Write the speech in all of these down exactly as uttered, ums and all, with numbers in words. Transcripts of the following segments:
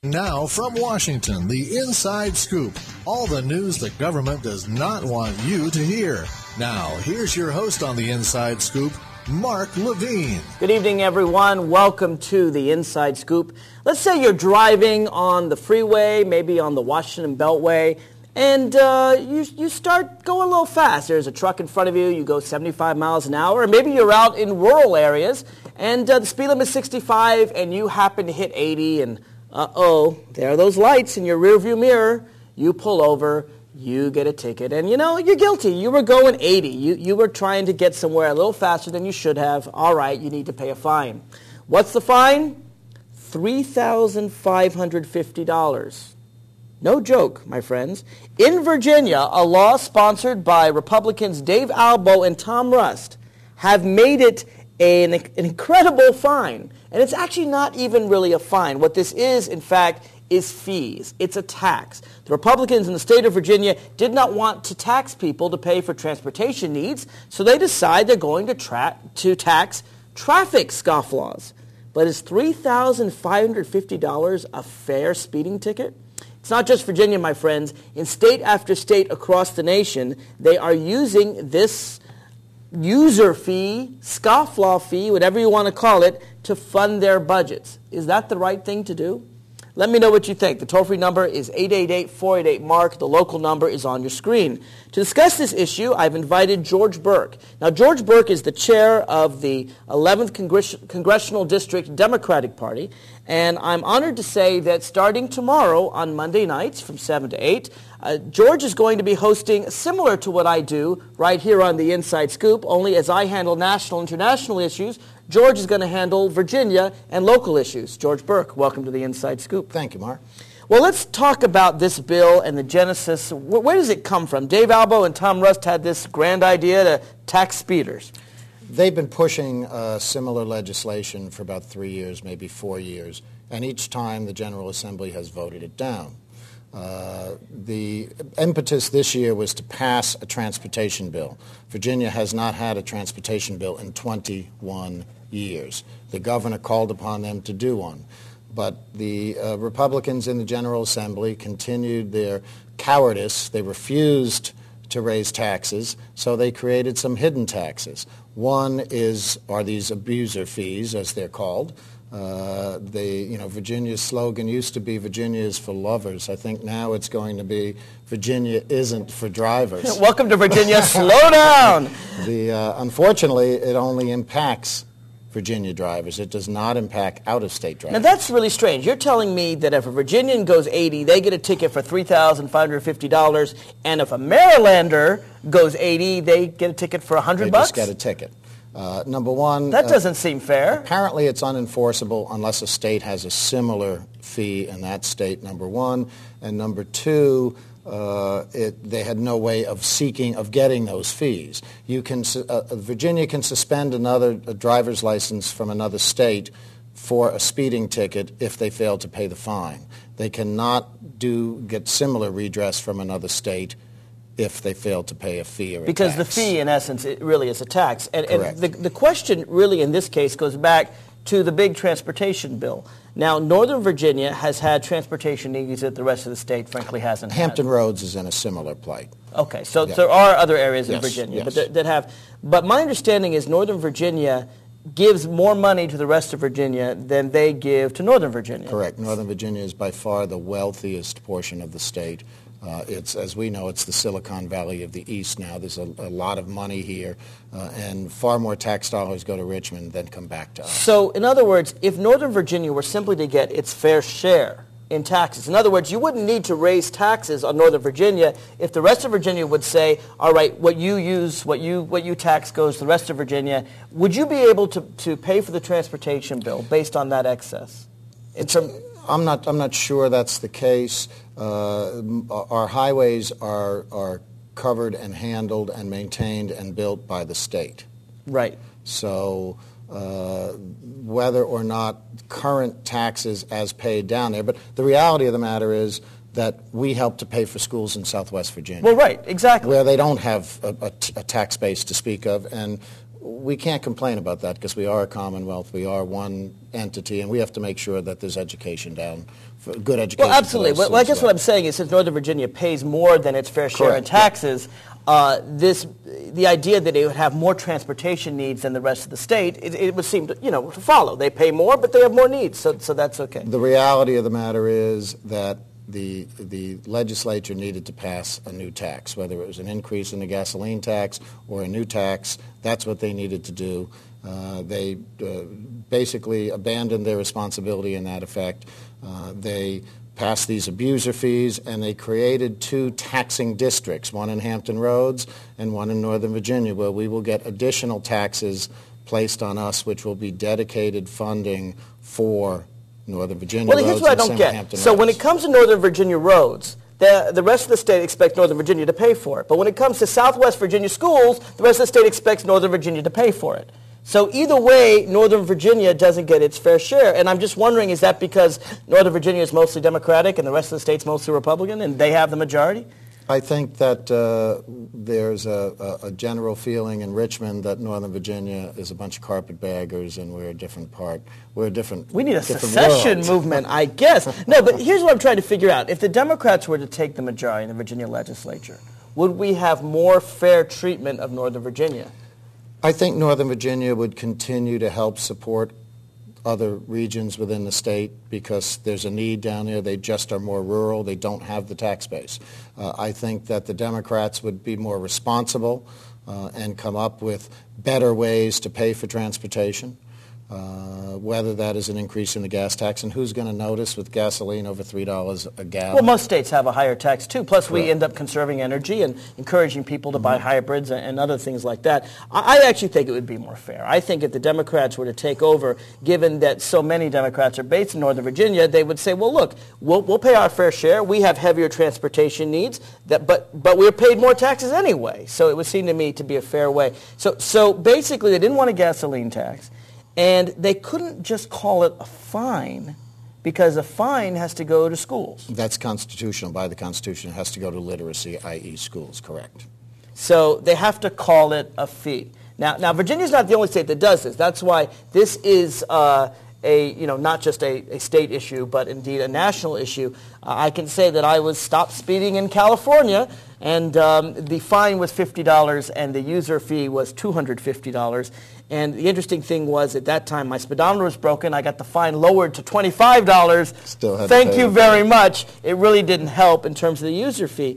Now from Washington, the Inside Scoop. All the news the government does not want you to hear. Now, here's your host on the Inside Scoop, Mark Levine. Good evening, everyone. Welcome to the Inside Scoop. Let's say you're driving on the freeway, maybe on the Washington Beltway, and uh, you, you start going a little fast. There's a truck in front of you. You go seventy-five miles an hour. Or maybe you're out in rural areas, and uh, the speed limit is sixty-five, and you happen to hit eighty, and uh-oh, there are those lights in your rearview mirror. You pull over, you get a ticket, and you know, you're guilty. You were going eighty. You, you were trying to get somewhere a little faster than you should have. All right, you need to pay a fine. What's the fine? three thousand five hundred fifty dollars. No joke, my friends. In Virginia, a law sponsored by Republicans Dave Albo and Tom Rust have made it an, an incredible fine. And it's actually not even really a fine. What this is, in fact, is fees. It's a tax. The Republicans in the state of Virginia did not want to tax people to pay for transportation needs, so they decide they're going to, tra- to tax traffic scofflaws. But is three thousand five hundred fifty dollars a fair speeding ticket? It's not just Virginia, my friends. In state after state across the nation, they are using this user fee, scofflaw fee, whatever you want to call it, to fund their budgets. Is that the right thing to do? Let me know what you think. The toll-free number is eight eight eight, four eight eight, M A R K. The local number is on your screen. To discuss this issue, I've invited George Burke. Now, George Burke is the chair of the eleventh Congress- Congressional District Democratic Party, and I'm honored to say that starting tomorrow on Monday nights from seven to eight, uh, George is going to be hosting similar to what I do right here on the Inside Scoop, only as I handle national and international issues, George is going to handle Virginia and local issues. George Burke, welcome to the Inside Scoop. Thank you, Mark. Well, let's talk about this bill and the genesis. Where, where does it come from? Dave Albo and Tom Rust had this grand idea to tax speeders. They've been pushing uh, similar legislation for about three years, maybe four years, and each time the General Assembly has voted it down. Uh, the impetus this year was to pass a transportation bill. Virginia has not had a transportation bill in twenty-one years. The governor called upon them to do one. But the uh, Republicans in the General Assembly continued their cowardice. They refused to raise taxes, so they created some hidden taxes. One is are these abuser fees, as they're called. Uh, they, you know, Virginia's slogan used to be Virginia is for lovers. I think now it's going to be Virginia isn't for drivers. Welcome to Virginia. Slow down. The uh, unfortunately, it only impacts Virginia drivers. It does not impact out-of-state drivers. Now, that's really strange. You're telling me that if a Virginian goes eighty, they get a ticket for three thousand five hundred fifty dollars, and if a Marylander goes eighty, they get a ticket for one hundred bucks? They just get a ticket. Uh, number one... That doesn't uh, seem fair. Apparently it's unenforceable unless a state has a similar fee in that state, number one. And number two, uh, it, they had no way of seeking, of getting those fees. You can, uh, Virginia can suspend another a driver's license from another state for a speeding ticket if they fail to pay the fine. They cannot do get similar redress from another state if they fail to pay a fee or a because tax. The fee, in essence, it really is a tax. And, Correct. and the, the question really in this case goes back to the big transportation bill. Now, Northern Virginia has had transportation needs that the rest of the state, frankly, hasn't Hampton had. Roads is in a similar plight. Okay, so Yeah. there are other areas in Yes, Virginia yes. but that, that have. But my understanding is Northern Virginia gives more money to the rest of Virginia than they give to Northern Virginia. Correct. Northern Virginia is by far the wealthiest portion of the state. Uh, it's, as we know, it's the Silicon Valley of the East now. There's a, a lot of money here, uh, and far more tax dollars go to Richmond than come back to us. So, in other words, if Northern Virginia were simply to get its fair share in taxes, in other words, you wouldn't need to raise taxes on Northern Virginia if the rest of Virginia would say, all right, what you use, what you what you tax goes to the rest of Virginia. Would you be able to, to pay for the transportation bill based on that excess? In term- I'm not. I'm not sure that's the case. Uh, our highways are are covered and handled and maintained and built by the state. Right. So uh, whether or not current taxes as paid down there, but the reality of the matter is that we help to pay for schools in Southwest Virginia. Well, right, exactly. Where they don't have a, a, a tax base to speak of, and we can't complain about that because we are a commonwealth, we are one entity, and we have to make sure that there's education down, for good education. Well, absolutely. Well, I guess well. what I'm saying is since Northern Virginia pays more than its fair share Correct. in taxes, uh, this the idea that it would have more transportation needs than the rest of the state, it, it would seem to, you know, to follow. They pay more, but they have more needs, so, so that's okay. The reality of the matter is that the the legislature needed to pass a new tax, whether it was an increase in the gasoline tax or a new tax. That's what they needed to do. Uh, they uh, basically abandoned their responsibility in that effect. Uh, they passed these abuser fees, and they created two taxing districts, one in Hampton Roads and one in Northern Virginia, where we will get additional taxes placed on us, which will be dedicated funding for Northern Virginia well, roads. Well, here's what I don't get. Hampton So roads. when it comes to Northern Virginia roads, the, the rest of the state expects Northern Virginia to pay for it. But when it comes to Southwest Virginia schools, the rest of the state expects Northern Virginia to pay for it. So either way, Northern Virginia doesn't get its fair share. And I'm just wondering, is that because Northern Virginia is mostly Democratic and the rest of the state's mostly Republican, and they have the majority? I think that uh, there's a, a, a general feeling in Richmond that Northern Virginia is a bunch of carpetbaggers and we're a different part. We're a different We need a different secession world. movement, I guess. No, but here's what I'm trying to figure out. If the Democrats were to take the majority in the Virginia legislature, would we have more fair treatment of Northern Virginia? I think Northern Virginia would continue to help support other regions within the state because there's a need down there. They just are more rural. They don't have the tax base. Uh, I think that the Democrats would be more responsible uh, and come up with better ways to pay for transportation, uh, whether that is an increase in the gas tax. And who's going to notice with gasoline over three dollars a gallon? Well, most states have a higher tax, too. Plus, Correct. we end up conserving energy and encouraging people to buy hybrids and, and other things like that. I, I actually think it would be more fair. I think if the Democrats were to take over, given that so many Democrats are based in Northern Virginia, they would say, well, look, we'll, we'll pay our fair share. We have heavier transportation needs, that, but, but we're paid more taxes anyway. So it would seem to me to be a fair way. So, so basically, they didn't want a gasoline tax. And they couldn't just call it a fine because a fine has to go to schools. That's constitutional. By the Constitution, it has to go to literacy, that is schools, correct. So they have to call it a fee. Now, now Virginia's not the only state that does this. That's why this is uh, a, you know, not just a, a state issue, but indeed a national issue. Uh, I can say that I was stopped speeding in California, and um, the fine was fifty dollars, and the user fee was two hundred fifty dollars. And the interesting thing was, at that time, my speedometer was broken. I got the fine lowered to twenty-five dollars. Still had to Thank pay you it. very much. It really didn't help in terms of the user fee.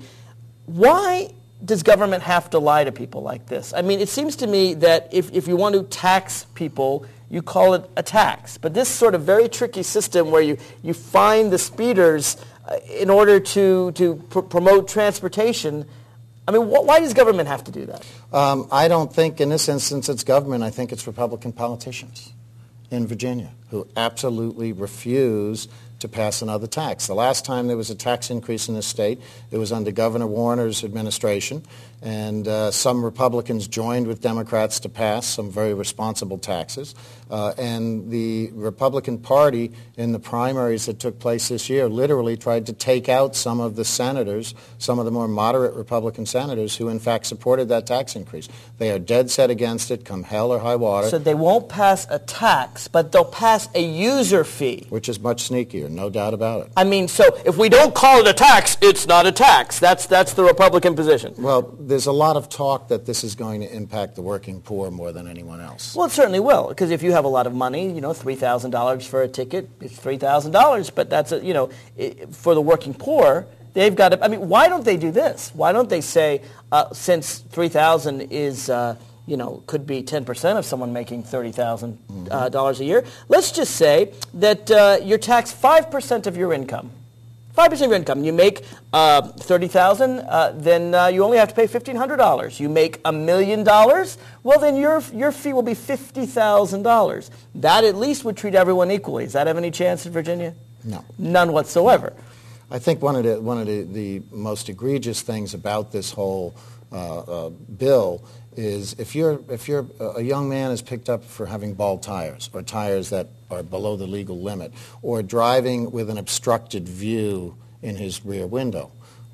Why does government have to lie to people like this? I mean, it seems to me that if, if you want to tax people, you call it a tax. But this sort of very tricky system where you, you fine the speeders uh, in order to, to pr- promote transportation, I mean, wh- why does government have to do that? Um, I don't think in this instance it's government. I think it's Republican politicians in Virginia who absolutely refuse to pass another tax. The last time there was a tax increase in this state, it was under Governor Warner's administration, and uh, some Republicans joined with Democrats to pass some very responsible taxes. Uh, and the Republican Party in the primaries that took place this year literally tried to take out some of the senators, some of the more moderate Republican senators who in fact supported that tax increase. They are dead set against it, come hell or high water. So they won't pass a tax, but they'll pass a user fee. Which is much sneakier, no doubt about it. I mean, so if we don't call it a tax, it's not a tax. That's, that's the Republican position. Well, there's a lot of talk that this is going to impact the working poor more than anyone else. Well, it certainly will, because if you have a lot of money, you know, three thousand dollars for a ticket, it's three thousand dollars. But that's, a, you know, it, for the working poor, they've got to, I mean, why don't they do this? Why don't they say, uh, since three thousand dollars is, uh, you know, could be ten percent of someone making thirty thousand dollars uh, a year, let's just say that uh, you're taxed five percent of your income. five percent of your income. You make uh, thirty thousand dollars, uh, then uh, you only have to pay fifteen hundred dollars. You make a million dollars, well, then your your fee will be fifty thousand dollars. That at least would treat everyone equally. Does that have any chance in Virginia? No. None whatsoever. I think one of the one of the, the most egregious things about this whole uh, uh, bill is if you're if you're a young man is picked up for having bald tires or tires that are below the legal limit or driving with an obstructed view in his rear window,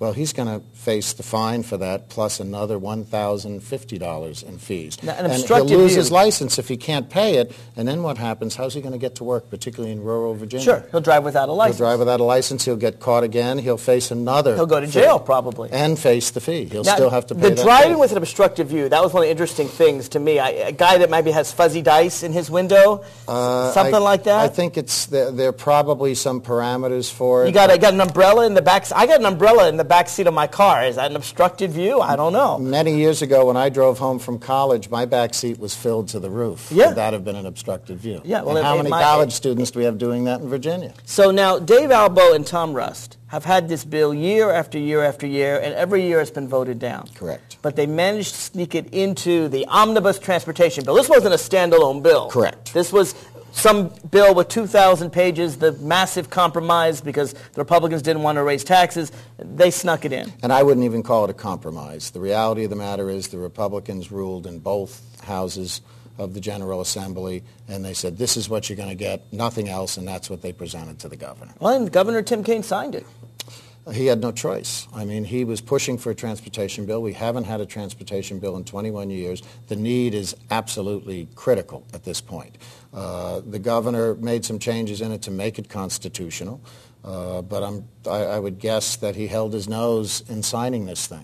Well, he's going to face the fine for that plus another one thousand fifty dollars in fees. Now, an and obstructed he'll lose view. his license if he can't pay it. And then what happens? How's he going to get to work, particularly in rural Virginia? Sure, he'll drive without a license. He'll drive without a license. He'll get caught again. He'll face another He'll go to fee. jail, probably. And face the fee. He'll Now, still have to pay the that driving fee. with an obstructed view, that was one of the interesting things to me. I, a guy that maybe has fuzzy dice in his window, Uh, something I, like that. I think it's there, there are probably some parameters for it. You got, a, got an umbrella in the back. I got an umbrella in the back seat of my car. Is that an obstructed view? I don't know. Many years ago, when I drove home from college, my back seat was filled to the roof. Yeah. Would that have been an obstructed view? Yeah, well, and it- how it many might- college students do we have doing that in Virginia? So now, Dave Albo and Tom Rust have had this bill year after year after year, and every year it's been voted down. Correct. But they managed to sneak it into the omnibus transportation bill. This wasn't a standalone bill. Correct. This was some bill with two thousand pages, the massive compromise because the Republicans didn't want to raise taxes. They snuck it in. And I wouldn't even call it a compromise. The reality of the matter is the Republicans ruled in both houses of the General Assembly, and they said, this is what you're going to get, nothing else, and that's what they presented to the governor. Well, and Governor Tim Kaine signed it. He had no choice. I mean, he was pushing for a transportation bill. We haven't had a transportation bill in twenty-one years. The need is absolutely critical at this point. Uh, the governor made some changes in it to make it constitutional, uh, but I'm, I, I would guess that he held his nose in signing this thing.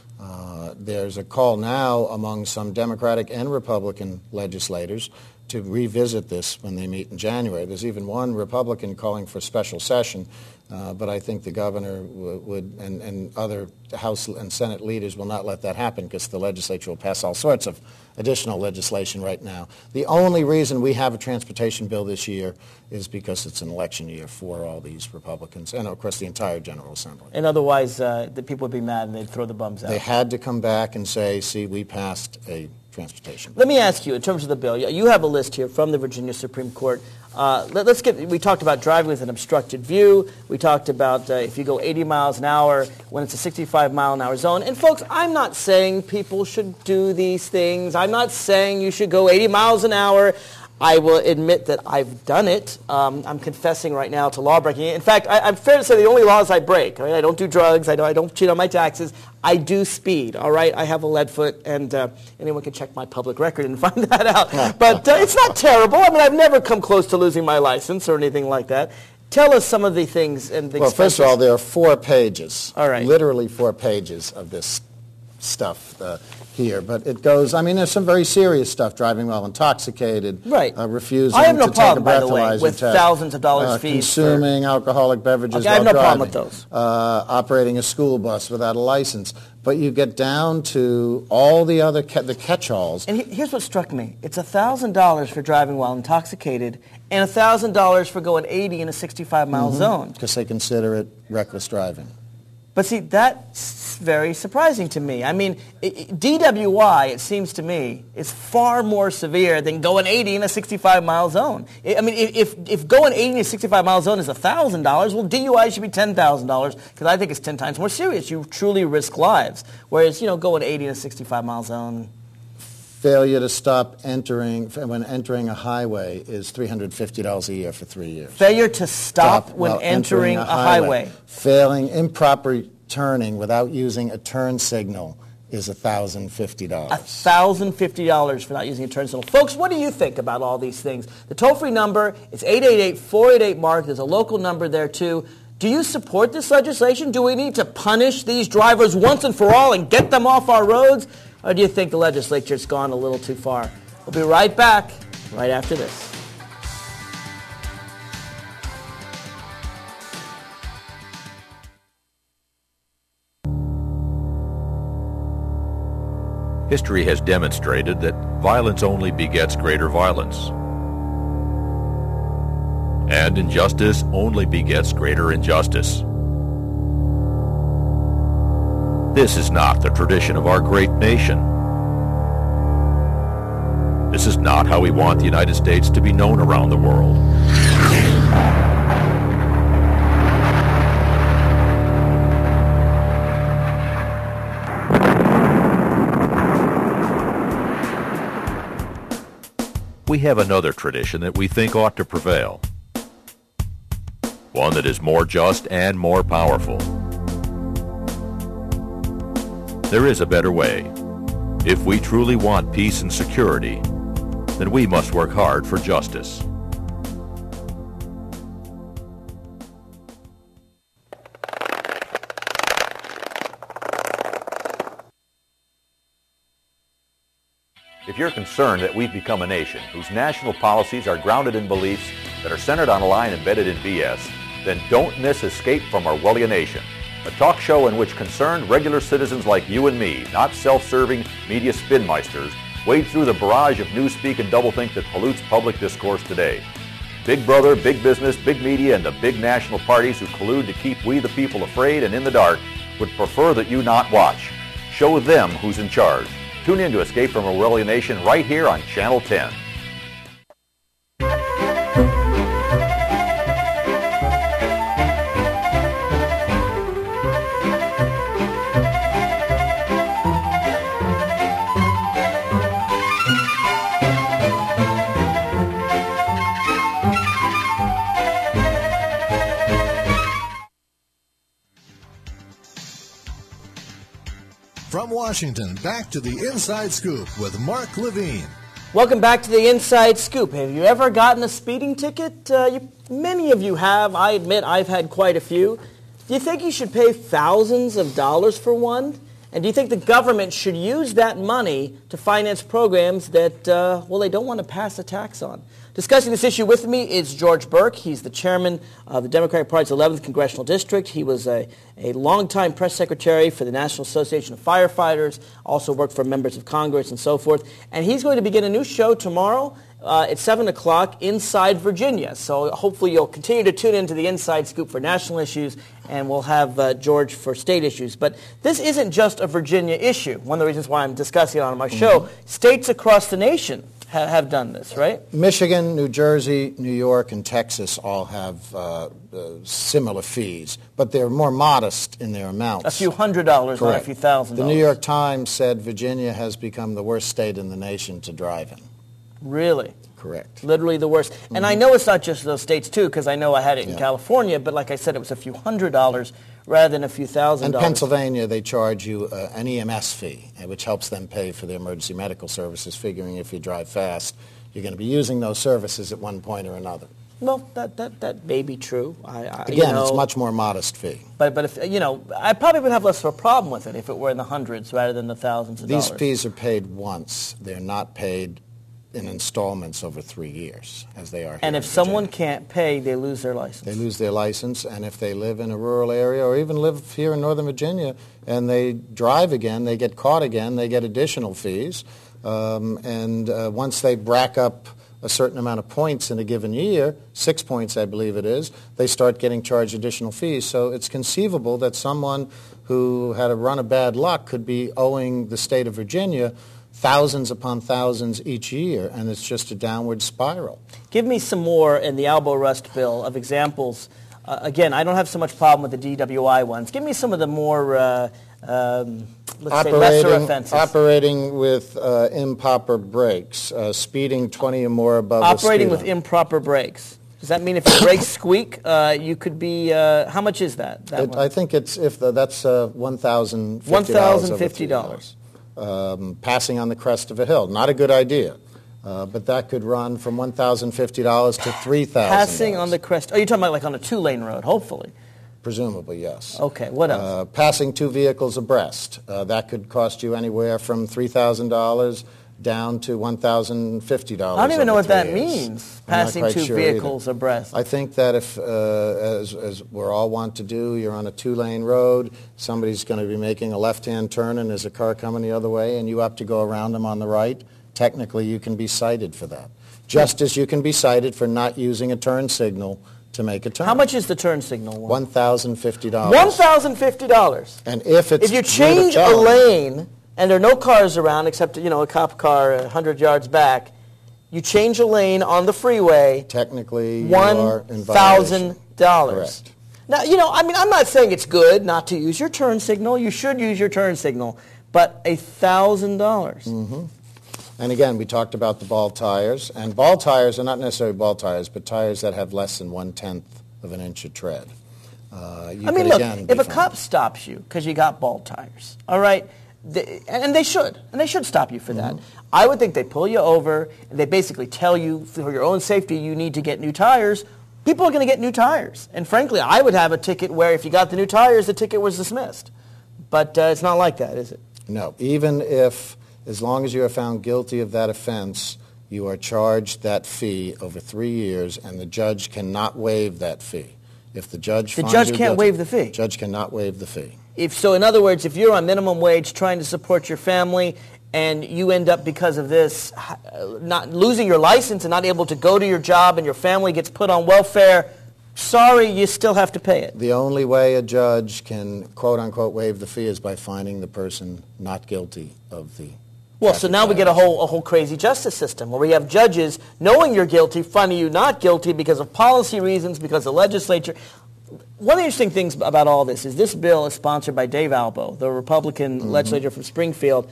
Uh, there's a call now among some Democratic and Republican legislators to revisit this when they meet in January. There's even one Republican calling for special session, uh, but I think the governor w- would and, and other House and Senate leaders will not let that happen because the legislature will pass all sorts of additional legislation right now. The only reason we have a transportation bill this year is because it's an election year for all these Republicans and, of course, the entire General Assembly. And otherwise, uh, the people would be mad and they'd throw the bums out. They had to come back and say, see, we passed a transportation bill. Let me ask you, in terms of the bill, you have a list here from the Virginia Supreme Court. Uh, let, let's get, we talked about driving with an obstructed view. We talked about uh, if you go eighty miles an hour when it's a sixty-five mile an hour zone. And folks, I'm not saying people should do these things. I'm not saying you should go eighty miles an hour. I will admit that I've done it. Um, I'm confessing right now to law breaking. In fact, I, I'm fair to say the only laws I break, I, mean, I don't do drugs, I don't, I don't cheat on my taxes, I do speed, all right? I have a lead foot, and uh, anyone can check my public record and find that out. But uh, it's not terrible. I mean, I've never come close to losing my license or anything like that. Tell us some of the things and the Well, expenses. first of all, there are four pages, All right. literally four pages of this stuff uh, here. But it goes, I mean, there's some very serious stuff, driving while intoxicated, Right. uh, refusing I have no to problem, take a by the way, breathalyzer with test, thousands of dollars uh, fees for- consuming alcoholic beverages Okay, I have while no problem driving, with those. Uh, operating a school bus without a license. But you get down to all the other, ca- the catch-alls. And he- here's what struck me. It's one thousand dollars for driving while intoxicated and one thousand dollars for going eighty in a sixty-five mile zone. Because they consider it reckless driving. But see, that's very surprising to me. I mean, i- i- D W I, it seems to me, is far more severe than going eighty in a sixty-five mile zone. I I mean, if, if, if going eighty in a sixty-five mile zone is one thousand dollars, well, D U I should be ten thousand dollars because I think it's ten times more serious. You truly risk lives. Whereas, you know, going eighty in a sixty-five mile zone... Failure to stop entering when entering a highway is three hundred fifty dollars a year for three years. Failure to stop, when while entering, a highway. Failing improper turning without using a turn signal is one thousand fifty dollars. one thousand fifty dollars for not using a turn signal. Folks, what do you think about all these things? The toll-free number is eight eight eight, four eight eight, MARK. There's a local number there, too. Do you support this legislation? Do we need to punish these drivers once and for all and get them off our roads? Or do you think the legislature's gone a little too far? We'll be right back right after this. History has demonstrated that violence only begets greater violence. And injustice only begets greater injustice. This is not the tradition of our great nation. This is not how we want the United States to be known around the world. We have another tradition that we think ought to prevail. One that is more just and more powerful. There is a better way. If we truly want peace and security, then we must work hard for justice. If you're concerned that we've become a nation whose national policies are grounded in beliefs that are centered on a line embedded in B S, then don't miss Escape from Orwellia Nation, a talk show in which concerned regular citizens like you and me, not self-serving media spinmeisters, wade through the barrage of newspeak and doublethink that pollutes public discourse today. Big brother, big business, big media, and the big national parties who collude to keep we the people afraid and in the dark would prefer that you not watch. Show them who's in charge. Tune in to Escape from Orwellia Nation right here on Channel ten. From Washington, back to the Inside Scoop with Mark Levine. Welcome back to the Inside Scoop. Have you ever gotten a speeding ticket? Uh, you, many of you have. I admit I've had quite a few. Do you think you should pay thousands of dollars for one? And do you think the government should use that money to finance programs that, uh, well, they don't want to pass a tax on? Discussing this issue with me is George Burke. He's the chairman of the Democratic Party's eleventh Congressional District. He was a, a longtime press secretary for the National Association of Firefighters, also worked for members of Congress and so forth. And he's going to begin a new show tomorrow uh, at seven o'clock, Inside Virginia. So hopefully you'll continue to tune into the Inside Scoop for national issues, and we'll have uh, George for state issues. But this isn't just a Virginia issue. One of the reasons why I'm discussing it on my show, mm-hmm. states across the nation ha- have done this, right? Michigan, New Jersey, New York, and Texas all have uh, uh, similar fees, but they're more modest in their amounts. A few hundred dollars, not a few thousand dollars. The New York Times said Virginia has become the worst state in the nation to drive in. Really? Correct. Literally the worst. And mm-hmm. I know it's not just those states, too, because I know I had it in yeah. California, but like I said, it was a few hundred dollars rather than a few thousand dollars. In Pennsylvania, they charge you uh, an E M S fee, which helps them pay for their emergency medical services, figuring if you drive fast, you're going to be using those services at one point or another. Well, that, that, that may be true. I, I, Again, you know, it's a much more modest fee. But, but if, you know, I probably would have less of a problem with it if it were in the hundreds rather than the thousands of These dollars. These fees are paid once. They're not paid in installments over three years, as they are here. And if someone can't pay, they lose their license. They lose their license, and if they live in a rural area or even live here in Northern Virginia and they drive again, they get caught again, they get additional fees. Um, and uh, once they rack up a certain amount of points in a given year, six points I believe it is, they start getting charged additional fees. So it's conceivable that someone who had a run of bad luck could be owing the state of Virginia thousands upon thousands each year, and it's just a downward spiral. Give me some more in the elbow rust bill of examples. Uh, again, I don't have so much problem with the D W I ones. Give me some of the more, uh, um, let's operating, say, lesser offenses. Operating with uh, improper brakes, uh, speeding twenty or more above Operating the with improper brakes. Does that mean if your brakes squeak, uh, you could be, uh, how much is that? that it, I think it's, if the, that's uh, one thousand fifty dollars. one thousand fifty dollars. Um, passing on the crest of a hill. Not a good idea. Uh, but that could run from one thousand fifty dollars to three thousand dollars. Passing on the crest. Oh, you're talking about like on a two-lane road, hopefully. Presumably, yes. Okay, what else? Uh, passing two vehicles abreast. Uh, that could cost you anywhere from three thousand dollars down to one thousand fifty dollars. I don't even know what that years. means, passing two sure vehicles either. abreast. I think that if, uh, as, as we're all want to do, you're on a two-lane road, somebody's going to be making a left-hand turn and there's a car coming the other way and you have to go around them on the right, technically you can be cited for that. Just as you can be cited for not using a turn signal to make a turn. How much is the turn signal? one thousand fifty dollars. one thousand fifty dollars. And if it's If you change a lane and there are no cars around except, you know, a cop car one hundred yards back, you change a lane on the freeway, technically you are in one thousand dollars. Correct. Now, you know, I mean, I'm not saying it's good not to use your turn signal. You should use your turn signal. But one thousand dollars. Mm-hmm. And again, we talked about the ball tires. And ball tires are not necessarily ball tires, but tires that have less than one-tenth of an inch of tread. Uh, you I mean, could look, again if a fined. cop stops you because you got ball tires, all right, they, and they should, and they should stop you for that. Mm-hmm. I would think they pull you over, and they basically tell you for your own safety you need to get new tires. People are going to get new tires. And frankly, I would have a ticket where if you got the new tires, the ticket was dismissed. But uh, it's not like that, is it? No. Even if, as long as you are found guilty of that offense, you are charged that fee over three years, and the judge cannot waive that fee. If the judge the finds judge you can't guilty, waive the fee. The judge cannot waive the fee. If so, in other words, if you're on minimum wage trying to support your family, and you end up because of this not losing your license and not able to go to your job, and your family gets put on welfare, sorry, you still have to pay it. The only way a judge can quote unquote waive the fee is by finding the person not guilty of the. Well, so now we get a whole a whole crazy justice system where we have judges knowing you're guilty, finding you not guilty because of policy reasons, because the legislature. One of the interesting things about all this is this bill is sponsored by Dave Albo, the Republican mm-hmm. legislator from Springfield.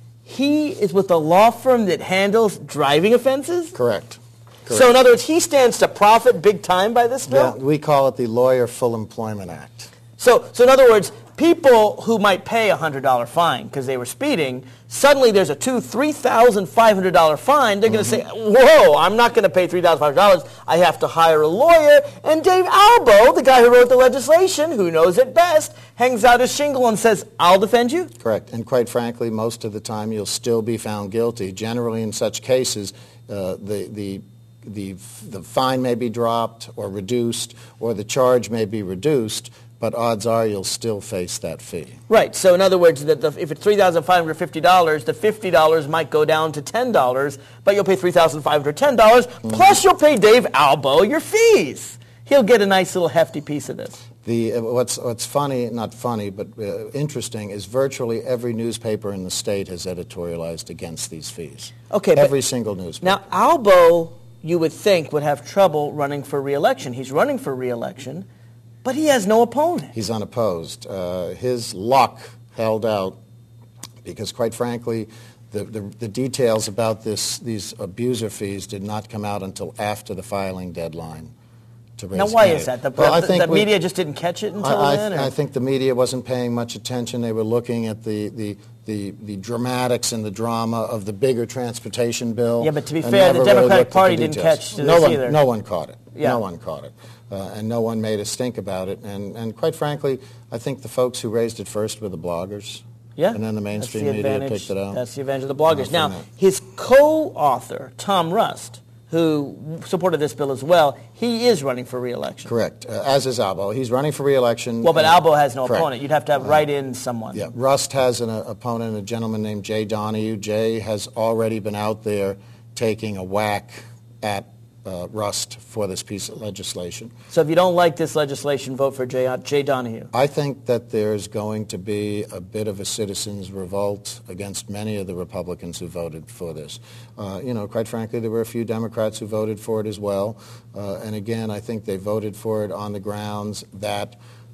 He is with a law firm that handles driving offenses? Correct. Correct. So in other words, he stands to profit big time by this bill? Yeah, we call it the Lawyer Full Employment Act. So, so in other words, people who might pay a one hundred dollars fine because they were speeding, suddenly there's a two thousand dollars, three thousand five hundred dollars fine. They're mm-hmm. going to say, whoa, I'm not going to pay three thousand five hundred dollars. I have to hire a lawyer. And Dave Albo, the guy who wrote the legislation, who knows it best, hangs out his shingle and says, I'll defend you? Correct. And quite frankly, most of the time you'll still be found guilty. Generally in such cases, uh, the, the The, the fine may be dropped or reduced, or the charge may be reduced, but odds are you'll still face that fee. Right. So in other words, that the, if it's three thousand five hundred fifty dollars, the fifty dollars might go down to ten dollars, but you'll pay three thousand five hundred ten dollars, mm-hmm. plus you'll pay Dave Albo your fees. He'll get a nice little hefty piece of this. The, uh, what's, what's funny, not funny, but uh, interesting, is virtually every newspaper in the state has editorialized against these fees. Okay. Every single newspaper. Now, Albo, you would think, would have trouble running for re-election. He's running for re-election, but he has no opponent. He's unopposed. Uh, his luck held out because, quite frankly, the, the, the details about this, these abuser fees did not come out until after the filing deadline. To raise now, why money. is that? The, well, the, I think the we, media just didn't catch it until I, then? I, I think the media wasn't paying much attention. They were looking at the, the, the, the dramatics and the drama of the bigger transportation bill. Yeah, but to be fair, the Democratic Party didn't catch to no this one, either. No one caught it. Yeah. No one caught it. Uh, and no one made a stink about it. And, and quite frankly, I think the folks who raised it first were the bloggers. Yeah. And then the mainstream the media advantage, picked it up. That's the advantage of the bloggers. Now, that. his co-author, Tom Rust, who supported this bill as well, he is running for re-election. Correct, uh, as is Albo. He's running for re-election. Well, but Albo has no correct. opponent. You'd have to have uh, write in someone. Yeah, Rust has an uh, opponent, a gentleman named Jay Donahue. Jay has already been out there taking a whack at uh, Rust for this piece of legislation. So if you don't like this legislation, vote for Jay, Jay Donahue. I think that there's going to be a bit of a citizens' revolt against many of the Republicans who voted for this. Uh, you know, quite frankly, there were a few Democrats who voted for it as well. Uh, and again, I think they voted for it on the grounds that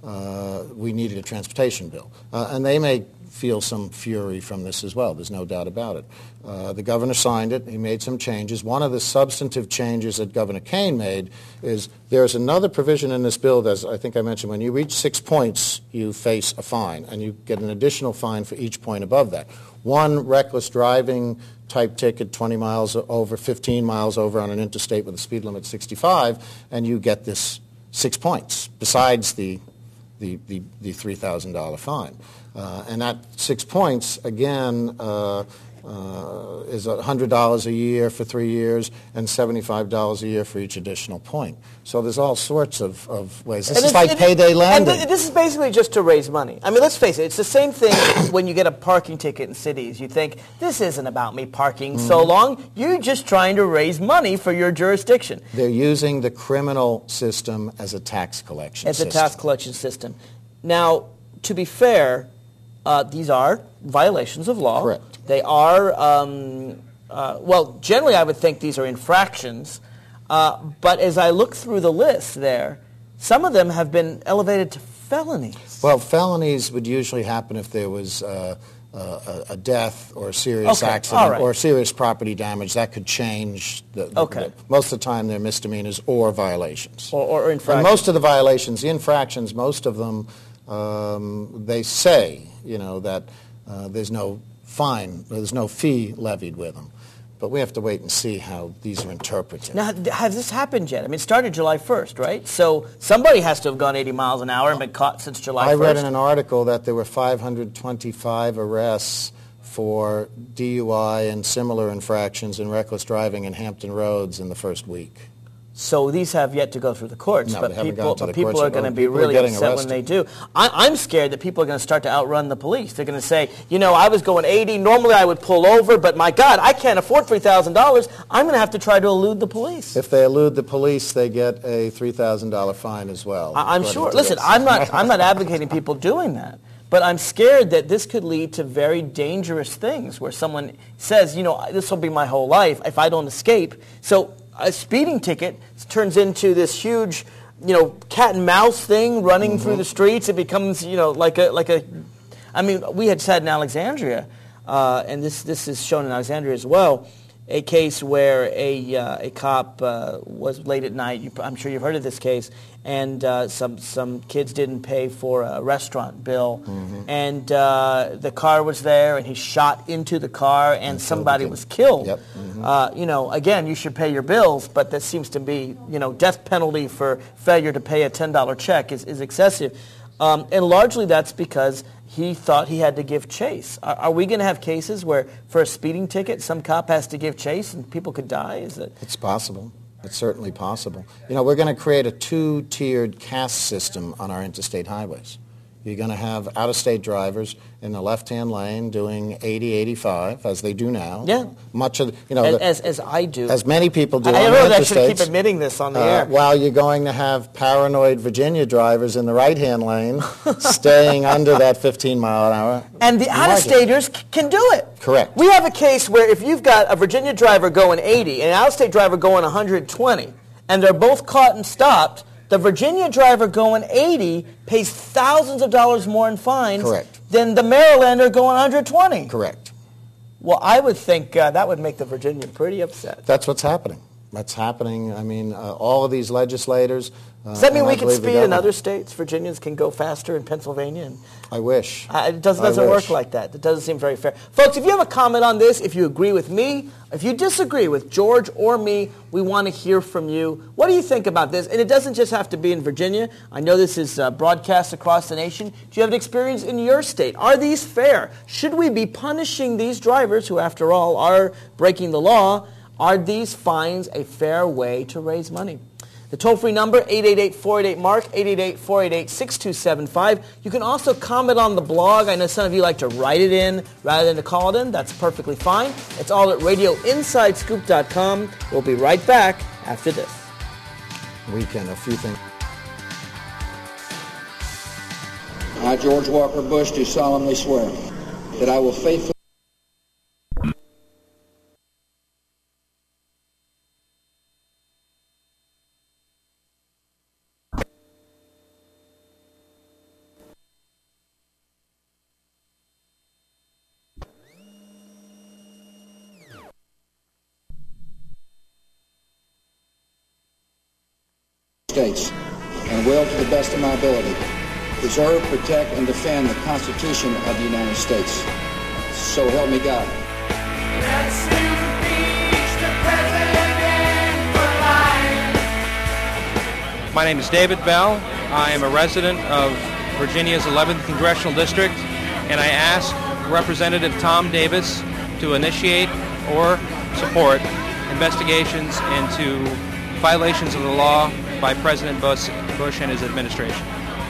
uh, we needed a transportation bill. Uh, and they may feel some fury from this as well. There's no doubt about it. Uh, the governor signed it. He made some changes. One of the substantive changes that Governor Kane made is there's another provision in this bill that, I think I mentioned, when you reach six points, you face a fine, and you get an additional fine for each point above that. One reckless driving type ticket, twenty miles over, fifteen miles over on an interstate with a speed limit sixty-five, and you get this six points besides the the, the, the three thousand dollars fine. Uh, and that six points, again, uh, uh, is one hundred dollars a year for three years and seventy-five dollars a year for each additional point. So there's all sorts of, of ways. This and is like it, payday lending. And th- this is basically just to raise money. I mean, let's face it, it's the same thing when you get a parking ticket in cities. You think, this isn't about me parking mm-hmm. so long. You're just trying to raise money for your jurisdiction. They're using the criminal system as a tax collection as system. As a tax collection system. Now, to be fair, Uh, these are violations of law. Correct. They are, um, uh, well, generally I would think these are infractions. Uh, but as I look through the list there, some of them have been elevated to felonies. Well, felonies would usually happen if there was uh, uh, a death or a serious okay. accident right. or serious property damage. That could change. The, the, okay. the, most of the time they're misdemeanors or violations. Or, or infractions. And most of the violations, the infractions, most of them, Um, they say, you know, that uh, there's no fine, there's no fee levied with them. But we have to wait and see how these are interpreted. Now, has this happened yet? I mean, it started July first, right? So somebody has to have gone eighty miles an hour and been caught since July first. I read in an article that there were five hundred twenty-five arrests for D U I and similar infractions and reckless driving in Hampton Roads in the first week. So these have yet to go through the courts, No, but they haven't people, gone to but the people courts are yet. going to Well, be people are really getting upset arrested. when they do. I, I'm scared that people are going to start to outrun the police. They're going to say, you know, I was going eighty. Normally I would pull over, but my God, I can't afford three thousand dollars. I'm going to have to try to elude the police. If they elude the police, they get a three thousand dollars fine as well. I, I'm according sure. to Listen, this. I'm not. I'm not advocating people doing that. But I'm scared that this could lead to very dangerous things where someone says, you know, this will be my whole life if I don't escape. So a speeding ticket turns into this huge, you know, cat and mouse thing running mm-hmm. through the streets. It becomes, you know, like a, like a, I mean, we had said in Alexandria, uh, and this, this is shown in Alexandria as well, a case where a, uh, a cop uh, was late at night. You, I'm sure you've heard of this case. And uh, some some kids didn't pay for a restaurant bill, mm-hmm. and uh, the car was there, and he shot into the car, and, and somebody was killed. Yep. Mm-hmm. Uh, you know, again, you should pay your bills, but that seems to be, you know, death penalty for failure to pay a ten dollar check is, is excessive, um, and largely that's because he thought he had to give chase. Are, are we going to have cases where, for a speeding ticket, some cop has to give chase and people could die? Is it? It's possible. It's certainly possible. You know, we're going to create a two-tiered caste system on our interstate highways. You're going to have out-of-state drivers in the left-hand lane doing eighty, eighty-five, as they do now. Yeah. Much of, you know, as, the, as, as I do. As many people do I, on I know the that I should interstates. keep admitting this on the uh, air. While you're going to have paranoid Virginia drivers in the right-hand lane staying under that fifteen mile an hour. And the out-of-staters c- can do it. Correct. We have a case where if you've got a Virginia driver going eighty and an out-of-state driver going one hundred twenty, and they're both caught and stopped, the Virginia driver going eighty pays thousands of dollars more in fines Correct. than the Marylander going one hundred twenty. Correct. Well, I would think uh, that would make the Virginian pretty upset. That's what's happening. That's happening. I mean, uh, all of these legislators. Uh, Does that mean and we I can believe the speed in government- other states? Virginians can go faster in Pennsylvania? And I wish. Uh, it doesn't, I doesn't work wish. like that. It doesn't seem very fair. Folks, if you have a comment on this, if you agree with me, if you disagree with George or me, we want to hear from you. What do you think about this? And it doesn't just have to be in Virginia. I know this is uh, broadcast across the nation. Do you have an experience in your state? Are these fair? Should we be punishing these drivers who, after all, are breaking the law? Are these fines a fair way to raise money? The toll-free number, eight eight eight, four eight eight, MARK, eight eight eight, four eight eight, six two seven five. You can also comment on the blog. I know some of you like to write it in rather than to call it in. That's perfectly fine. It's all at radio inside scoop dot com. We'll be right back after this. We can, a few things. I, George Walker Bush, do solemnly swear that I will faithfully States, and will, to the best of my ability, preserve, protect, and defend the Constitution of the United States. So help me God. My name is David Bell. I am a resident of Virginia's eleventh Congressional District, and I ask Representative Tom Davis to initiate or support investigations into violations of the law by President Bush, Bush and his administration.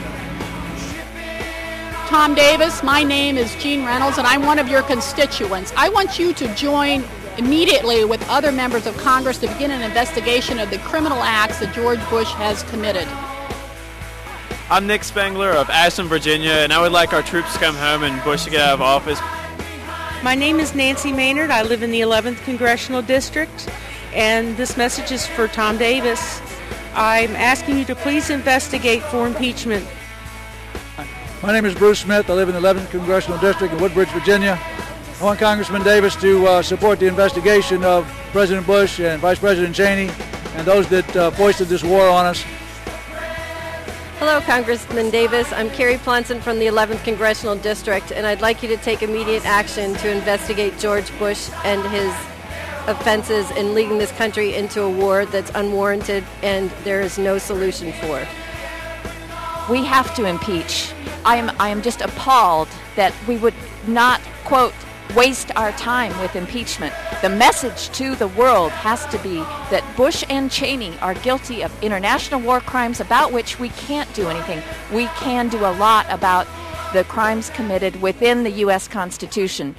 Tom Davis, my name is Jean Reynolds, and I'm one of your constituents. I want you to join immediately with other members of Congress to begin an investigation of the criminal acts that George Bush has committed. I'm Nick Spangler of Ashland, Virginia, and I would like our troops to come home and Bush to get out of office. My name is Nancy Maynard. I live in the eleventh Congressional District, and this message is for Tom Davis. I'm asking you to please investigate for impeachment. My name is Bruce Smith. I live in the eleventh Congressional District in Woodbridge, Virginia. I want Congressman Davis to uh, support the investigation of President Bush and Vice President Cheney and those that uh, foisted this war on us. Hello, Congressman Davis. I'm Carrie Plonson from the eleventh Congressional District, and I'd like you to take immediate action to investigate George Bush and his offenses in leading this country into a war that's unwarranted and there is no solution for. We have to impeach. I am, I am just appalled that we would not, quote, waste our time with impeachment. The message to the world has to be that Bush and Cheney are guilty of international war crimes about which we can't do anything. We can do a lot about the crimes committed within the U S Constitution.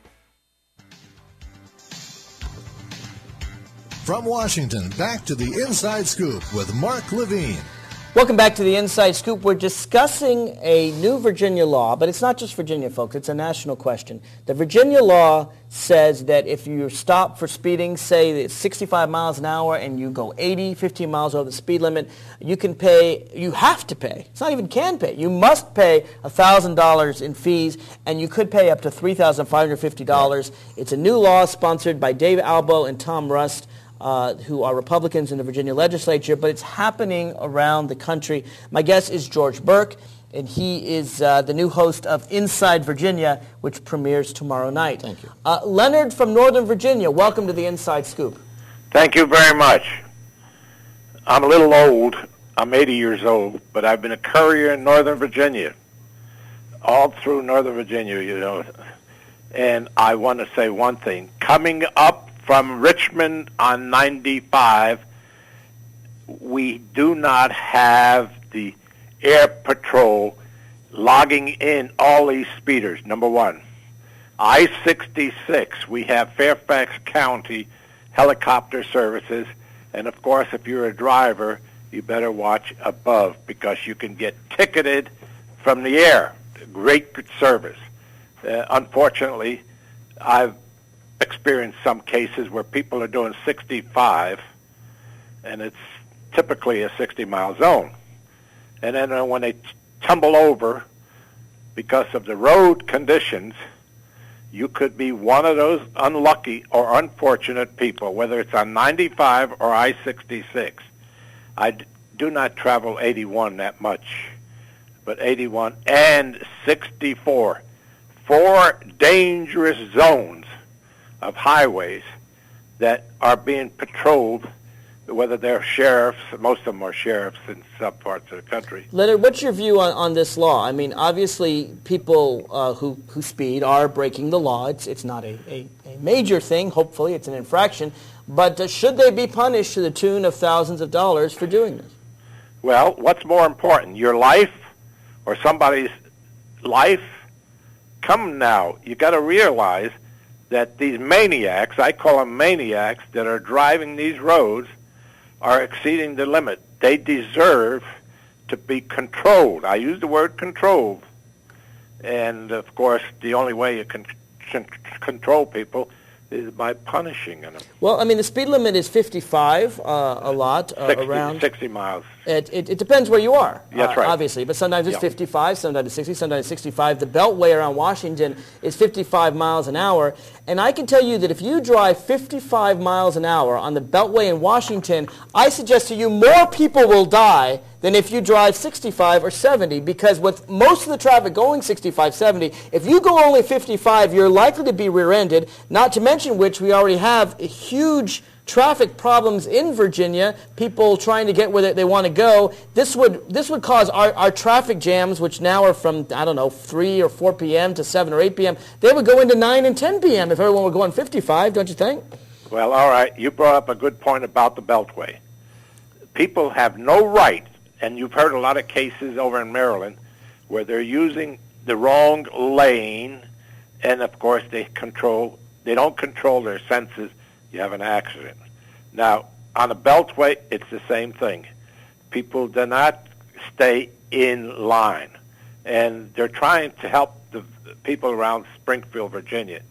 From Washington, back to the Inside Scoop with Mark Levine. Welcome back to the Inside Scoop. We're discussing a new Virginia law, but it's not just Virginia, folks. It's a national question. The Virginia law says that if you're stopped for speeding, say it's sixty-five miles an hour and you go eighty, fifteen miles over the speed limit, you can pay, you have to pay. It's not even can pay. You must pay one thousand dollars in fees, and you could pay up to three thousand five hundred fifty dollars. It's a new law sponsored by Dave Albo and Tom Rust, Uh, who are Republicans in the Virginia legislature, but it's happening around the country. My guest is George Burke, and he is uh, the new host of Inside Virginia, which premieres tomorrow night. Thank you. Uh, Leonard from Northern Virginia, welcome to the Inside Scoop. Thank you very much. I'm a little old. I'm eighty years old, but I've been a courier in Northern Virginia, all through Northern Virginia, you know. And I want to say one thing. Coming up from Richmond on ninety-five, we do not have the Air Patrol logging in all these speeders, number one. I sixty-six, we have Fairfax County helicopter services, and of course, if you're a driver, you better watch above because you can get ticketed from the air. Great service. Uh, unfortunately, I've experienced some cases where people are doing sixty-five, and it's typically a sixty-mile zone. And then uh, when they t- tumble over because of the road conditions, you could be one of those unlucky or unfortunate people, whether it's on ninety-five or I sixty-six. I d- do not travel eighty-one that much, but eighty-one and sixty-four, four dangerous zones of highways that are being patrolled, whether they're sheriffs, most of them are sheriffs in some parts of the country. Leonard, what's your view on, on this law? I mean, obviously, people uh, who, who speed are breaking the law. It's, it's not a, a, a major thing. Hopefully, it's an infraction. But uh, should they be punished to the tune of thousands of dollars for doing this? Well, what's more important, your life or somebody's life? Come now. You got to realize that these maniacs, I call them maniacs, that are driving these roads are exceeding the limit. They deserve to be controlled. I use the word controlled. And, of course, the only way you can c- control people is by punishing them. Well, I mean, the speed limit is fifty-five uh, a lot, uh, sixty, around. sixty miles. It, it, it depends where you are, That's uh, right. obviously. But sometimes it's Yep. fifty-five, sometimes it's sixty, sometimes it's sixty-five. The Beltway around Washington is fifty-five miles an hour. And I can tell you that if you drive fifty-five miles an hour on the Beltway in Washington, I suggest to you more people will die than if you drive sixty-five or seventy, because with most of the traffic going sixty-five, seventy, if you go only fifty-five, you're likely to be rear-ended, not to mention which we already have a huge traffic problems in Virginia, people trying to get where they, they want to go. This would this would cause our, our traffic jams, which now are from, I don't know, three or four p.m. to seven or eight p.m., they would go into nine and ten p.m. if everyone were going fifty-five, don't you think? Well, all right. You brought up a good point about the Beltway. People have no right, and you've heard a lot of cases over in Maryland where they're using the wrong lane, and, of course, they control. They don't control their senses. You have an accident. Now, on a Beltway, it's the same thing. People do not stay in line, and they're trying to help the people around Springfield, Virginia,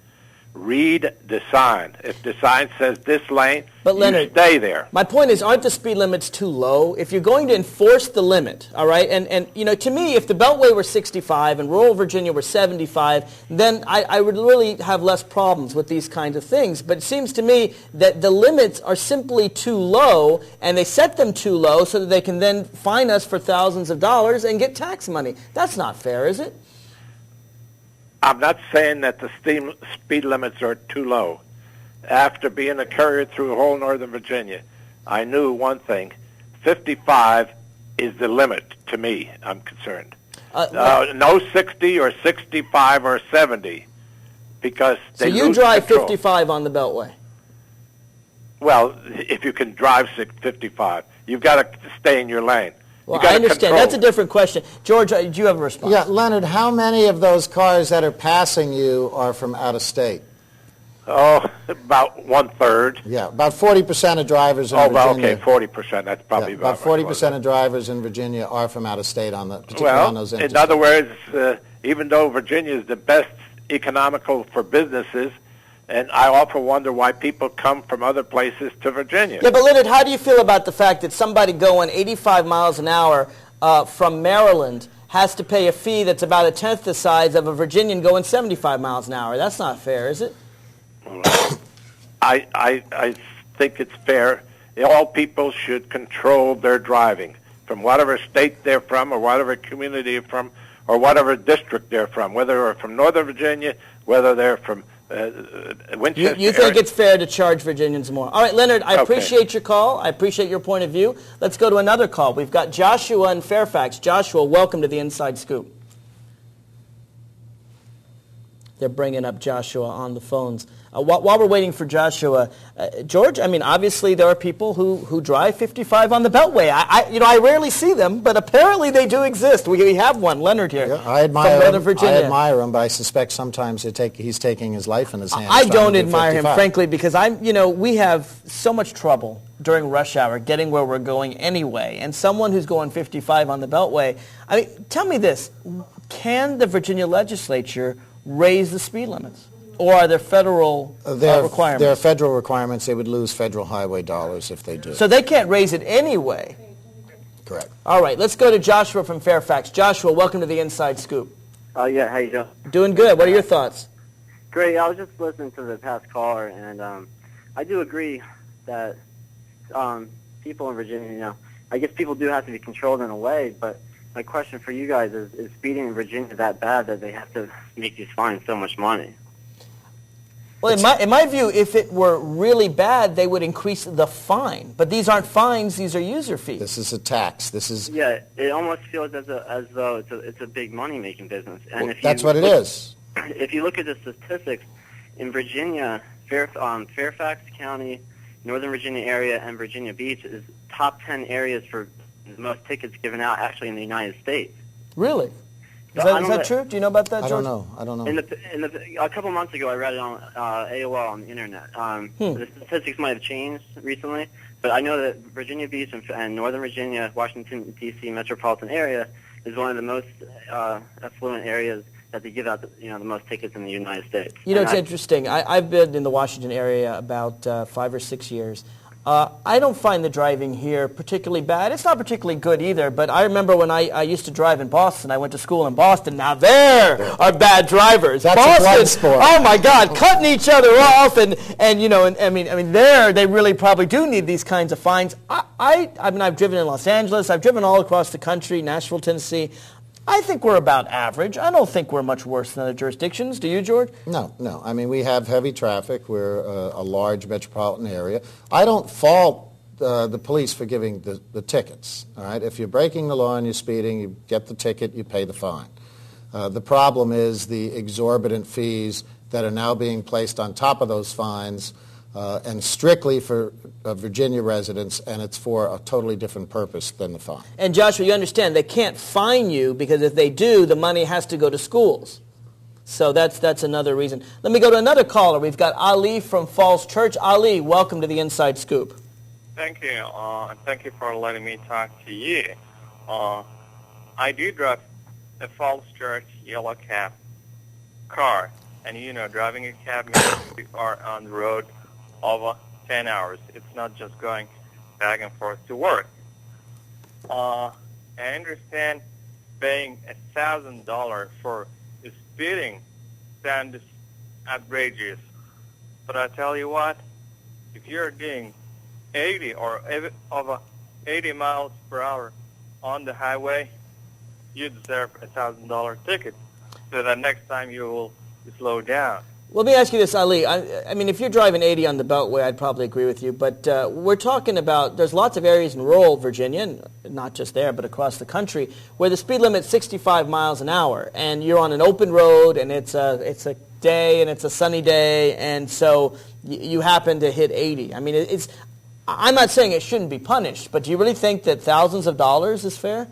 Read the sign. If the sign says this lane, but you Leonard, stay there. My point is, aren't the speed limits too low? If you're going to enforce the limit, all right, and, and you know, to me, if the Beltway were sixty-five and rural Virginia were seventy-five, then I, I would really have less problems with these kinds of things. But it seems to me that the limits are simply too low, and they set them too low so that they can then fine us for thousands of dollars and get tax money. That's not fair, is it? I'm not saying that the steam, speed limits are too low. After being a courier through whole Northern Virginia, I knew one thing. fifty-five is the limit to me, I'm concerned. Uh, uh, no sixty or sixty-five or seventy, because they So you lose drive control. fifty-five on the Beltway? Well, if you can drive fifty-five, you've got to stay in your lane. Well, I understand. Control. That's a different question. George, do you have a response? Yeah, Leonard, how many of those cars that are passing you are from out of state? Oh, about one-third. Yeah, about forty percent of drivers in oh, Virginia. Oh, okay, forty percent. That's probably yeah, about About forty percent of drivers in Virginia are from out of state, on the, particularly well, on those interstates. in other words, uh, even though Virginia is the best economical for businesses, and I often wonder why people come from other places to Virginia. Yeah, but Leonard, how do you feel about the fact that somebody going eighty-five miles an hour uh, from Maryland has to pay a fee that's about a tenth the size of a Virginian going seventy-five miles an hour? That's not fair, is it? I, I, I think it's fair. All people should control their driving from whatever state they're from or whatever community they're from or whatever district they're from, whether they're from Northern Virginia, whether they're from uh, Winchester. You, you think area. it's fair to charge Virginians more? All right, Leonard, I Okay. appreciate your call. I appreciate your point of view. Let's go to another call. We've got Joshua in Fairfax. Joshua, welcome to the Inside Scoop. They're bringing up Joshua on the phones. Uh, while, while we're waiting for Joshua, uh, George, I mean, obviously there are people who, who drive fifty-five on the Beltway. I, I, you know, I rarely see them, but apparently they do exist. We, we have one, Leonard here, Yeah, I admire from Northern him. Virginia. I admire him, but I suspect sometimes he take, he's taking his life in his hands. I trying don't to do admire him, fifty-five. frankly, because I'm, you know, we have so much trouble during rush hour getting where we're going anyway. And someone who's going fifty-five on the Beltway, I mean, tell me this: can the Virginia legislature raise the speed limits, or are there federal Uh, there, uh, requirements? there are federal requirements. They would lose federal highway dollars if they do. So they can't raise it anyway. Correct. All right, let's go to Joshua from Fairfax. Joshua, welcome to the Inside Scoop. Oh, uh, yeah, how you doing? Doing good. What are your thoughts? Great. I was just listening to the past caller, and um, I do agree that um, people in Virginia, you know, I guess people do have to be controlled in a way, but my question for you guys is, is speeding in Virginia that bad that they have to make these fines so much money? Well, in my, in my view, if it were really bad, they would increase the fine. But these aren't fines; these are user fees. This is a tax. This is Yeah, it almost feels as, a, as though it's a, it's a big money-making business. And well, if that's you what it look, is. If you look at the statistics, in Virginia, Fair, um, Fairfax County, Northern Virginia area, and Virginia Beach is top ten areas for the most tickets given out actually in the United States. Really? Is So that, I is don't that know- true? Do you know about that, I George? don't know. I don't know. In the, in the, a couple months ago, I read it on uh, A O L on the internet. Um, Hmm. The statistics might have changed recently, but I know that Virginia Beach and, and Northern Virginia, Washington, D C metropolitan area is one of the most uh, affluent areas that they give out, the, you know, the most tickets in the United States. You know, And it's I- interesting. I, I've been in the Washington area about uh, five or six years. Uh, I don't find the driving here particularly bad. It's not particularly good either, but I remember when I, I used to drive in Boston. I went to school in Boston. Now there are bad drivers. That's a Boston, blood sport. oh my God, cutting each other off, and, and you know, and, I mean, I mean, there they really probably do need these kinds of fines. I, I, I mean, I've driven in Los Angeles. I've driven all across the country, Nashville, Tennessee. I think we're about average. I don't think we're much worse than other jurisdictions. Do you, George? No, no. I mean, we have heavy traffic. We're uh, a large metropolitan area. I don't fault uh, the police for giving the, the tickets. All right, if you're breaking the law and you're speeding, you get the ticket, you pay the fine. Uh, the problem is the exorbitant fees that are now being placed on top of those fines, uh, and strictly for uh, Virginia residents, and it's for a totally different purpose than the fine. And Joshua, you understand they can't fine you because if they do, the money has to go to schools. So that's that's another reason. Let me go to another caller. We've got Ali from Falls Church. Ali, welcome to the Inside Scoop. Thank you, uh, and thank you for letting me talk to you. Uh, I do drive a Falls Church yellow cab car, And you know, driving a cab means we are on the road over ten hours. It's not just going back and forth to work. Uh, I understand paying a thousand dollars for speeding sounds outrageous. But I tell you what, if you're doing eighty or over eighty miles per hour on the highway, you deserve a thousand dollar ticket. So that next time you will slow down. Let me ask you this, Ali. I, I mean, if you're driving eighty on the Beltway, I'd probably agree with you. But uh, we're talking about, there's lots of areas in rural Virginia, and not just there, but across the country, where the speed limit's sixty-five miles an hour, and you're on an open road, and it's a it's a day, and it's a sunny day, and so y- you happen to hit eighty. I mean, it, it's. I'm not saying it shouldn't be punished, but do you really think that thousands of dollars is fair?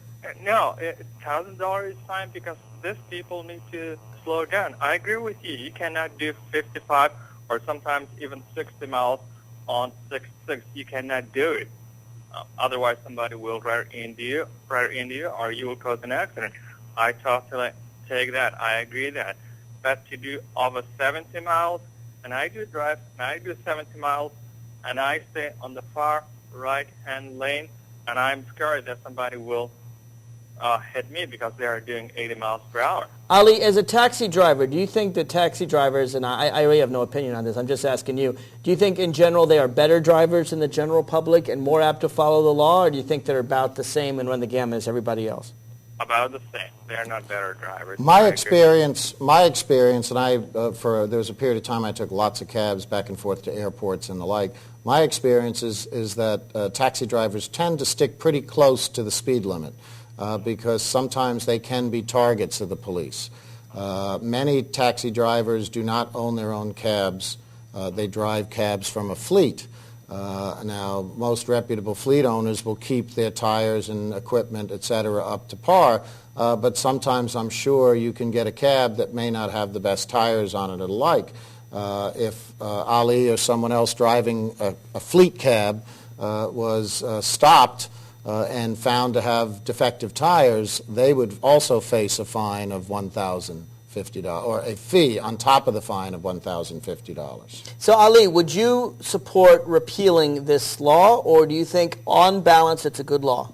No, one thousand dollars is fine because these people need to slow down. I agree with you. You cannot do fifty-five or sometimes even sixty miles on sixty-six. You cannot do it. Uh, otherwise, somebody will rear into you, rear into you, or you will cause an accident. I totally take that. I agree that. But to do over seventy miles, and I do drive, and I do seventy miles, and I stay on the far right-hand lane, and I'm scared that somebody will Uh, hit me because they are doing eighty miles per hour. Ali, as a taxi driver, do you think that taxi drivers, and I, I really have no opinion on this, I'm just asking you, do you think in general they are better drivers than the general public and more apt to follow the law, or do you think they're about the same and run the gamut as everybody else? About the same. They are not better drivers. My experience, my experience, and I, uh, for there was a period of time I took lots of cabs back and forth to airports and the like. My experience is, is that uh, taxi drivers tend to stick pretty close to the speed limit. Uh, because sometimes they can be targets of the police. Uh, many taxi drivers do not own their own cabs. Uh, they drive cabs from a fleet. Uh, now, most reputable fleet owners will keep their tires and equipment, et cetera, up to par, uh, but sometimes I'm sure you can get a cab that may not have the best tires on it or the like. Uh, if uh, Ali or someone else driving a, a fleet cab uh, was uh, stopped Uh, and found to have defective tires, they would also face a fine of one thousand fifty dollars, or a fee on top of the fine of one thousand fifty dollars. So, Ali, would you support repealing this law, or do you think, on balance, it's a good law?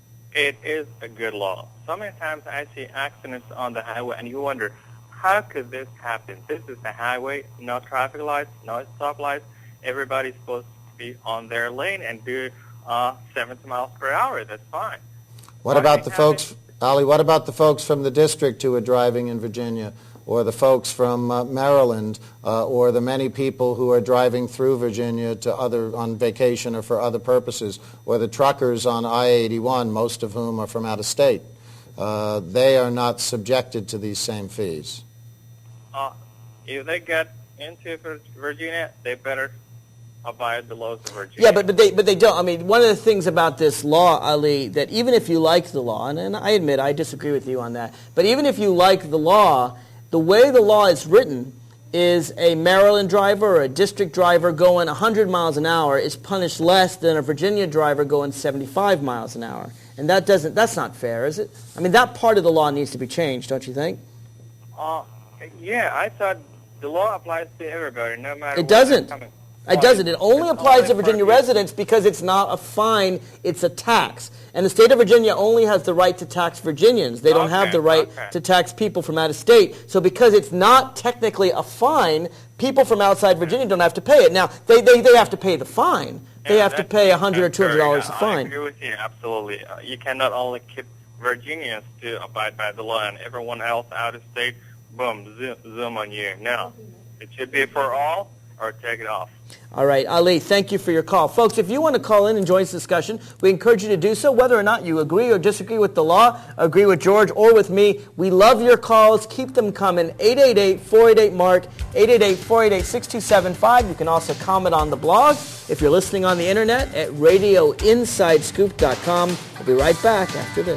It is a good law. So many times I see accidents on the highway, and you wonder, how could this happen? This is the highway, no traffic lights, no stoplights. Everybody's supposed to be on their lane and do Uh, seventy miles per hour. That's fine. What about the folks, Ali, what about the folks from the district who are driving in Virginia, or the folks from uh, Maryland, uh, or the many people who are driving through Virginia to other, on vacation or for other purposes, or the truckers on I eighty-one, most of whom are from out of state? Uh, they are not subjected to these same fees. Uh, if they get into Virginia, they better abide the laws of Virginia. Yeah, but, but they but they don't. I mean, one of the things about this law, Ali, that even if you like the law, and, and I admit I disagree with you on that, but even if you like the law, the way the law is written is a Maryland driver or a district driver going one hundred miles an hour is punished less than a Virginia driver going seventy-five miles an hour. And that doesn't that's not fair, is it? I mean, that part of the law needs to be changed, don't you think? Uh, yeah, I thought the law applies to everybody, no matter It where doesn't. they're coming. It doesn't. It only applies to Virginia residents because it's not a fine, it's a tax. And the state of Virginia only has the right to tax Virginians. They don't Okay, have the right okay. to tax people from out of state. So because it's not technically a fine, people from outside Virginia don't have to pay it. Now, they, they, they have to pay the fine. They Yeah, have to that's- pay one hundred dollars or two hundred dollars that's a fair. fine. I agree with you, absolutely. Uh, you cannot only keep Virginians to abide by the law and everyone else out of state, boom, zoom, zoom on you. No, it should be for all or take it off. All right, Ali, thank you for your call. Folks, if you want to call in and join this discussion, we encourage you to do so, whether or not you agree or disagree with the law, agree with George or with me. We love your calls. Keep them coming. eight eight eight, four eight eight, M A R K, eight eight eight, four eight eight, six two seven five. You can also comment on the blog if you're listening on the internet at radio inside scoop dot com. We'll be right back after this.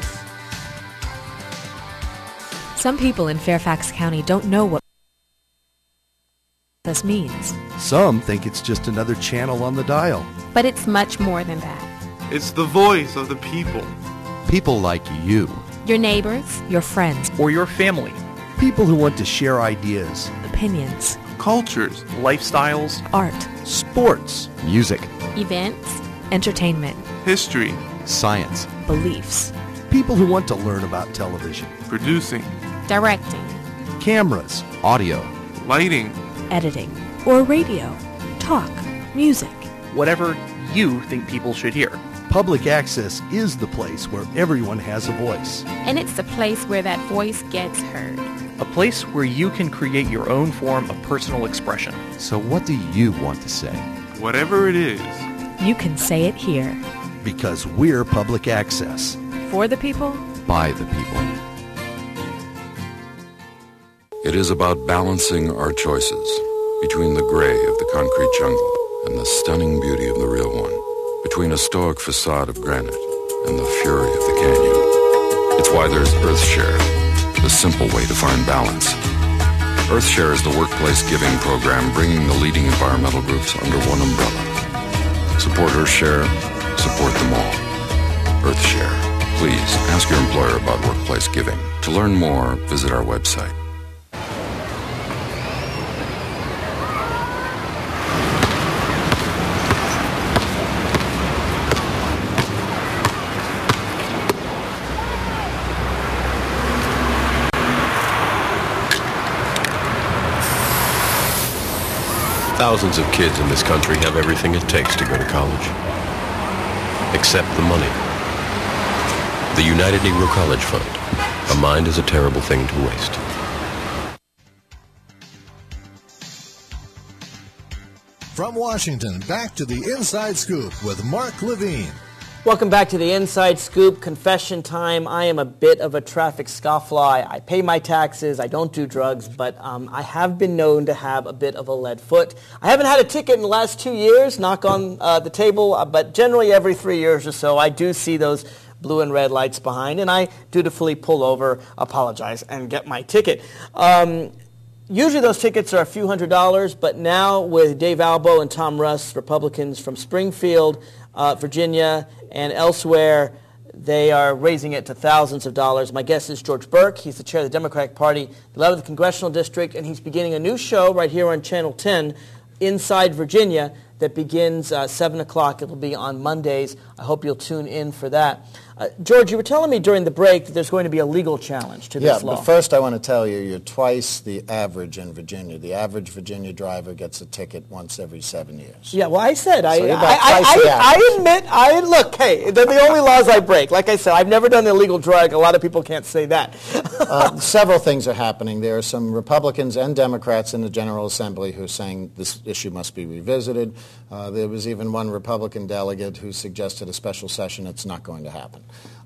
Some people in Fairfax County don't know what this means. Some think it's just another channel on the dial. But it's much more than that. It's the voice of the people. People like you. Your neighbors, your friends, or your family. People who want to share ideas. The opinions, cultures, lifestyles, art, sports, music, events, entertainment, history, science, beliefs, people who want to learn about television, producing, directing, cameras, audio, lighting, editing, or radio, talk, music. whatever you think people should hear. Public access is the place where everyone has a voice. And it's the place where that voice gets heard. A place where you can create your own form of personal expression. So what do you want to say? Whatever it is, you can say it here. Because we're public access. For the people, by the people. It is about balancing our choices between the gray of the concrete jungle and the stunning beauty of the real one, between a stoic facade of granite and the fury of the canyon. It's why there's EarthShare, the simple way to find balance. EarthShare is the workplace giving program bringing the leading environmental groups under one umbrella. Support EarthShare, support them all. EarthShare. Please ask your employer about workplace giving. To learn more, visit our website. Thousands of kids in this country have everything it takes to go to college, except the money. The United Negro College Fund. A mind is a terrible thing to waste. From Washington, back to the Inside Scoop with Mark Levine. Welcome back to the Inside Scoop. Confession time. I am a bit of a traffic scofflaw. I pay my taxes. I don't do drugs, but um, I have been known to have a bit of a lead foot. I haven't had a ticket in the last two years, knock on uh, the table, uh, but generally every three years or so I do see those blue and red lights behind, and I dutifully pull over, apologize, and get my ticket. Um, usually those tickets are a few hundred dollars, but now with Dave Albo and Tom Russ, Republicans from Springfield, uh, Virginia, and elsewhere, they are raising it to thousands of dollars. My guest is George Burke. He's the chair of the Democratic Party, the eleventh Congressional District, and he's beginning a new show right here on Channel ten, Inside Virginia, that begins uh, seven o'clock. It'll be on Mondays. I hope you'll tune in for that. Uh, George, you were telling me during the break that there's going to be a legal challenge to this yeah, law. But first I want to tell you, you're twice the average in Virginia. The average Virginia driver gets a ticket once every seven years. Yeah, well, I said, so I, you're about I, twice the I, I, average. I admit, I look, hey, they're the only laws I break. Like I said, I've never done an illegal drug. A lot of people can't say that. uh, several things are happening. There are some Republicans and Democrats in the General Assembly who are saying this issue must be revisited. Uh, there was even one Republican delegate who suggested a special session. It's not going to happen.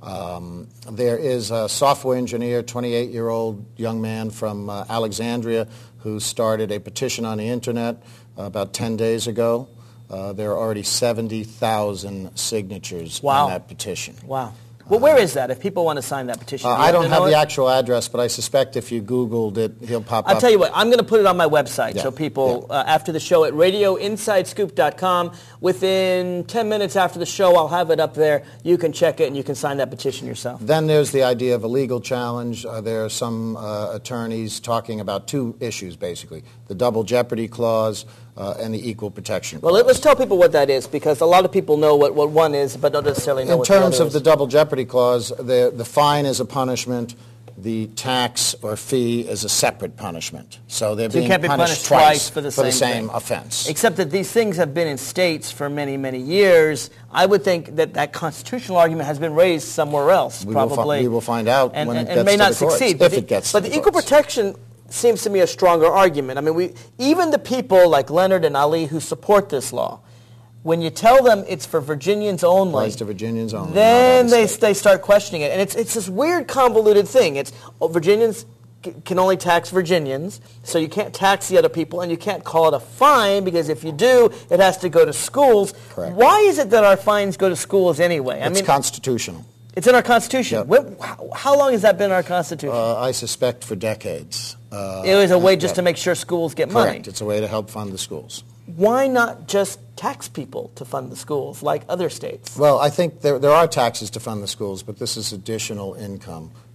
Um, there is a software engineer, twenty-eight-year-old young man from uh, Alexandria who started a petition on the internet uh, about ten days ago. Uh, there are already seventy thousand signatures Wow. on that petition. Wow. Well, where is that if people want to sign that petition? Uh, Do you I don't happen to have know the it? actual address, but I suspect if you Googled it, he'll pop I'll up. tell you what, I'm going to put it on my website Yeah. so people, uh, after the show at radio inside scoop dot com, within ten minutes after the show, I'll have it up there. You can check it and you can sign that petition yourself. Then there's the idea of a legal challenge. Uh, there are some uh, attorneys talking about two issues, basically, the double jeopardy clause uh, and the equal protection clause. Well, let, let's tell people what that is, because a lot of people know what, what one is, but don't necessarily know In what terms the other of is. the double jeopardy clause, the, the fine is a punishment. The tax or fee is a separate punishment. So they're So you being can't be punished, punished twice for the for the same same thing. offense. Except that these things have been in states for many, many years. I would think that that constitutional argument has been raised somewhere else, We will, fi- probably. we will find out and, when and, it and gets may to not the courts, succeed. if But it gets but to the the equal courts. protection seems to me a stronger argument. I mean, we even the people like Leonard and Ali who support this law, when you tell them it's for Virginians only, Applies to Virginians only. then not they others. they start questioning it, and it's it's this weird convoluted thing. It's oh, Virginians c- can only tax Virginians, so you can't tax the other people, and you can't call it a fine because if you do, it has to go to schools. Correct. Why is it that our fines go to schools anyway? I It's mean, constitutional. it's in our Constitution. Yep. When, how, how long has that been in our Constitution? Uh, I suspect for decades. Uh, it was a way just yeah. to make sure schools get Correct. money. It's a way to help fund the schools. Why not just tax people to fund the schools like other states? Well, I think there, there are taxes to fund the schools, but this is additional income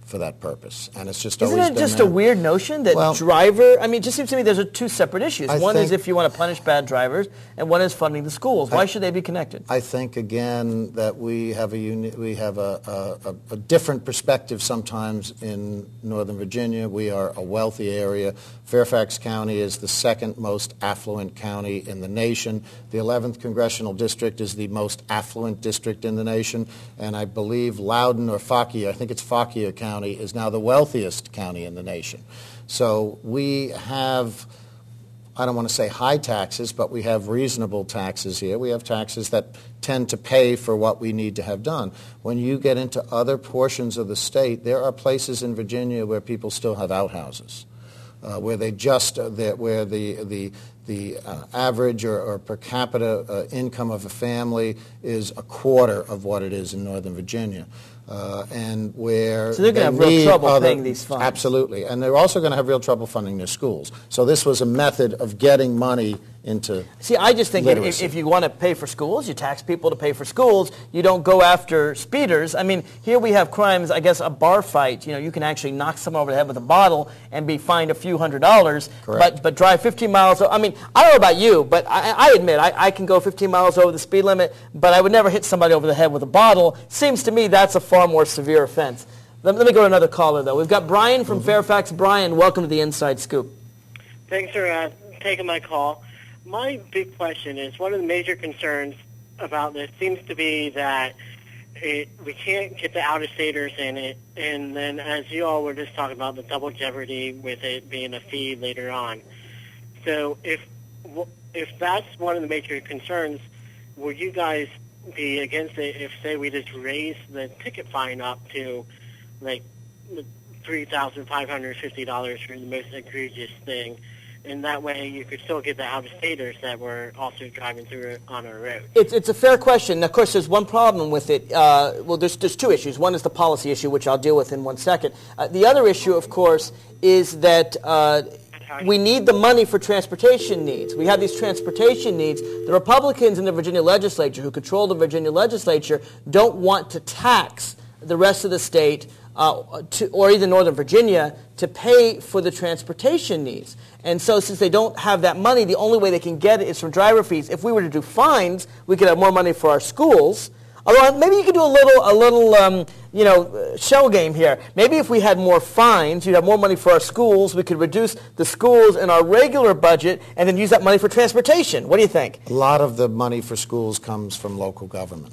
for that purpose, and it's just Isn't always it been just there. a weird notion that Well, driver, I mean, it just seems to me there's a two separate issues. I One is think- if you want to punish bad drivers, and one is funding the schools. Why I- should they be connected? I think again that we have a uni- we have a, a, a different perspective sometimes in Northern Virginia. We are a wealthy area. Fairfax County is the second most affluent county in the nation. The eleventh Congressional District is the most affluent district in the nation, and I believe Loudoun or Fauquier, I think it's Fauquier County, is now the wealthiest county in the nation. So we have, I don't want to say high taxes, but we have reasonable taxes here. We have taxes that tend to pay for what we need to have done. When you get into other portions of the state, there are places in Virginia where people still have outhouses, uh, where they just, uh, where the, the, the uh, average or, or per capita uh, income of a family is a quarter of what it is in Northern Virginia. Uh, and where So they're going to have they real need trouble other- paying these funds. Absolutely. And they're also going to have real trouble funding their schools. So this was a method of getting money into See, I just think if, literacy. if you want to pay for schools, you tax people to pay for schools. You don't go after speeders. I mean, here we have crimes, I guess a bar fight. You know, you can actually knock someone over the head with a bottle and be fined a few hundred dollars, Correct. but but drive fifteen miles. I mean, I don't know about you, but I, I admit I, I can go fifteen miles over the speed limit, but I would never hit somebody over the head with a bottle. Seems to me that's a far more severe offense. Let, let me go to another caller, though. We've got Brian from Mm-hmm. Fairfax. Brian, welcome to the Inside Scoop. Thanks for uh, taking my call. My big question is, one of the major concerns about this seems to be that it, we can't get the out-of-staters in it, and then as you all were just talking about, the double jeopardy with it being a fee later on. So if if that's one of the major concerns, would you guys be against it if, say, we just raise the ticket fine up to, like, three thousand five hundred fifty dollars for the most egregious thing? And that way you could still get the out-of-staters that were also driving through it on our road. It's, it's a fair question. Of course, there's one problem with it. Uh, well, there's, there's two issues. One is the policy issue, which I'll deal with in one second. Uh, the other issue, of course, is that uh, we need the money for transportation needs. We have these transportation needs. The Republicans in the Virginia legislature, who control the Virginia legislature, don't want to tax the rest of the state uh, to, or even Northern Virginia to pay for the transportation needs. And so since they don't have that money, the only way they can get it is from driver fees. If we were to do fines, we could have more money for our schools. Although maybe you could do a little, a little, um, you know, shell game here. Maybe if we had more fines, you'd have more money for our schools. We could reduce the schools in our regular budget and then use that money for transportation. What do you think? A lot of the money for schools comes from local government.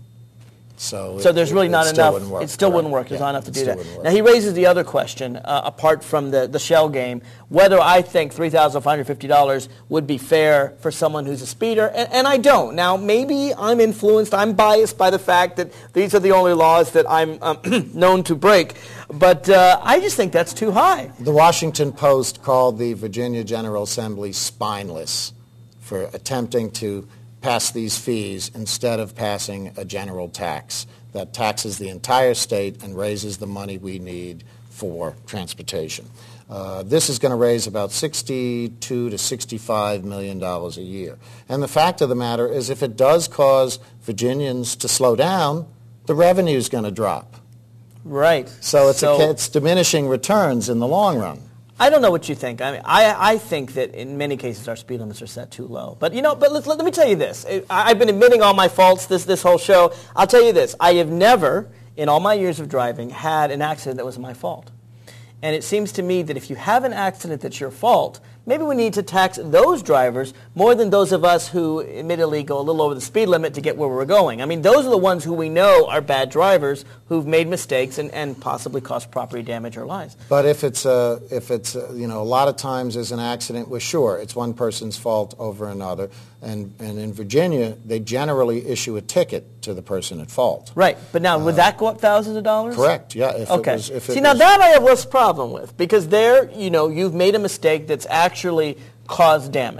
So, So it- there's really it not still enough. wouldn't work, It still wouldn't correct. work. There's Yeah, not enough to it do still that. wouldn't work. Now he raises the other question, uh, apart from the, the shell game, whether I think three thousand five hundred fifty dollars would be fair for someone who's a speeder, and, and I don't. Now maybe I'm influenced, I'm biased by the fact that these are the only laws that I'm um, known to break, but uh, I just think that's too high. The Washington Post called the Virginia General Assembly spineless for attempting to pass these fees instead of passing a general tax that taxes the entire state and raises the money we need for transportation. Uh, this is going to raise about sixty-two to sixty-five million dollars a year. And the fact of the matter is, if it does cause Virginians to slow down, the revenue is going to drop. Right. So it's, So- a, it's diminishing returns in the long run. I don't know what you think. I mean, I, I think that in many cases our speed limits are set too low. But you know, but let, let, let me tell you this. I, I've been admitting all my faults this this whole show. I'll tell you this. I have never, in all my years of driving, had an accident that was my fault. And it seems to me that if you have an accident that's your fault, maybe we need to tax those drivers more than those of us who admittedly go a little over the speed limit to get where we're going. I mean, those are the ones who we know are bad drivers who've made mistakes and, and possibly caused property damage or lives. But if it's a, if it's a, you know, a lot of times there's an accident, well, sure, it's one person's fault over another. And, and in Virginia, they generally issue a ticket to the person at fault. Right, but now, would that go up thousands of dollars? Correct, yeah. If Okay. It was, if it See, now was, that I have less problem with, because there, you know, you've made a mistake that's actually caused damage.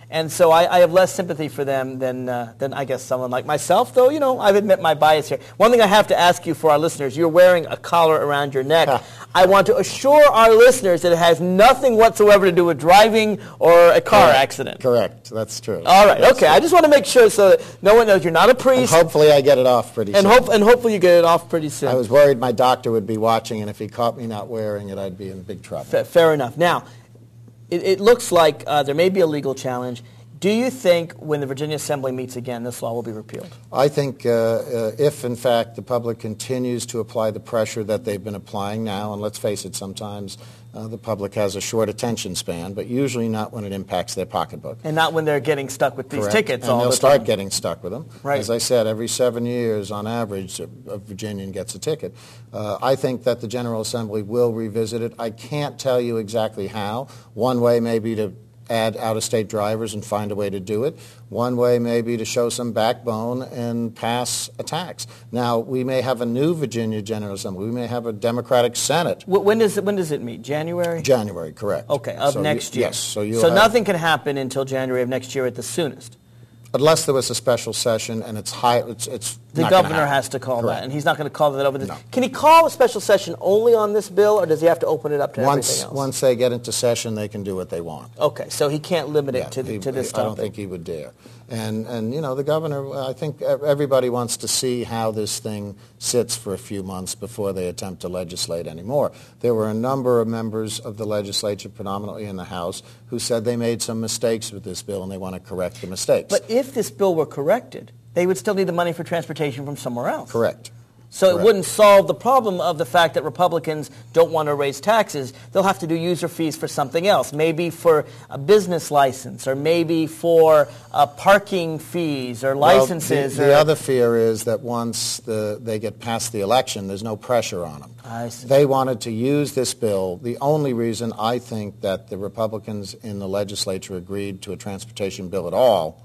And so I, I have less sympathy for them than, uh, than I guess someone like myself, though, you know, I've admit my bias here. One thing I have to ask you for our listeners, you're wearing a collar around your neck. Huh. I want to assure our listeners that it has nothing whatsoever to do with driving or a car Correct. accident. Correct. That's true. All right. That's okay. true. I just want to make sure so that no one knows you're not a priest. And hopefully I get it off pretty and soon. Hope, and hopefully you get it off pretty soon. I was worried my doctor would be watching, and if he caught me not wearing it, I'd be in big trouble. Fa- fair enough. Now, it, it looks like uh, there may be a legal challenge. Do you think when the Virginia Assembly meets again, this law will be repealed? I think uh, uh, if, in fact, the public continues to apply the pressure that they've been applying now, and let's face it, sometimes uh, the public has a short attention span, but usually not when it impacts their pocketbook. And not when they're getting stuck with these Correct. tickets and all they'll the start time. getting stuck with them. Right. As I said, every seven years, on average, a, a Virginian gets a ticket. Uh, I think that the General Assembly will revisit it. I can't tell you exactly how. One way may be to add out-of-state drivers and find a way to do it. One way may be to show some backbone and pass a tax. Now, we may have a new Virginia General Assembly. We may have a Democratic Senate. When does it, when does it meet? January? January, correct. Okay, of so next you, year. Yes. So, you'll so have, nothing can happen until January of next year at the soonest. Unless there was a special session and it's high, it's, it's The not gonna governor happen. has to call Correct. that, and he's not going to call that over this. No. Can he call a special session only on this bill, or does he have to open it up to Once, everything else? once they get into session, they can do what they want. Okay, so he can't limit it Yeah, to, the, he- to this I topic. don't think he would dare. And, and you know, the governor, I think everybody wants to see how this thing sits for a few months before they attempt to legislate anymore. There were a number of members of the legislature, predominantly in the House, who said they made some mistakes with this bill and they want to correct the mistakes. But if this bill were corrected, they would still need the money for transportation from somewhere else. Correct. So Correct. it wouldn't solve the problem of the fact that Republicans don't want to raise taxes. They'll have to do user fees for something else, maybe for a business license, or maybe for uh, parking fees or licenses. Well, the, the or, other fear is that once the, they get past the election, there's no pressure on them. I see. They wanted to use this bill. The only reason I think that the Republicans in the legislature agreed to a transportation bill at all,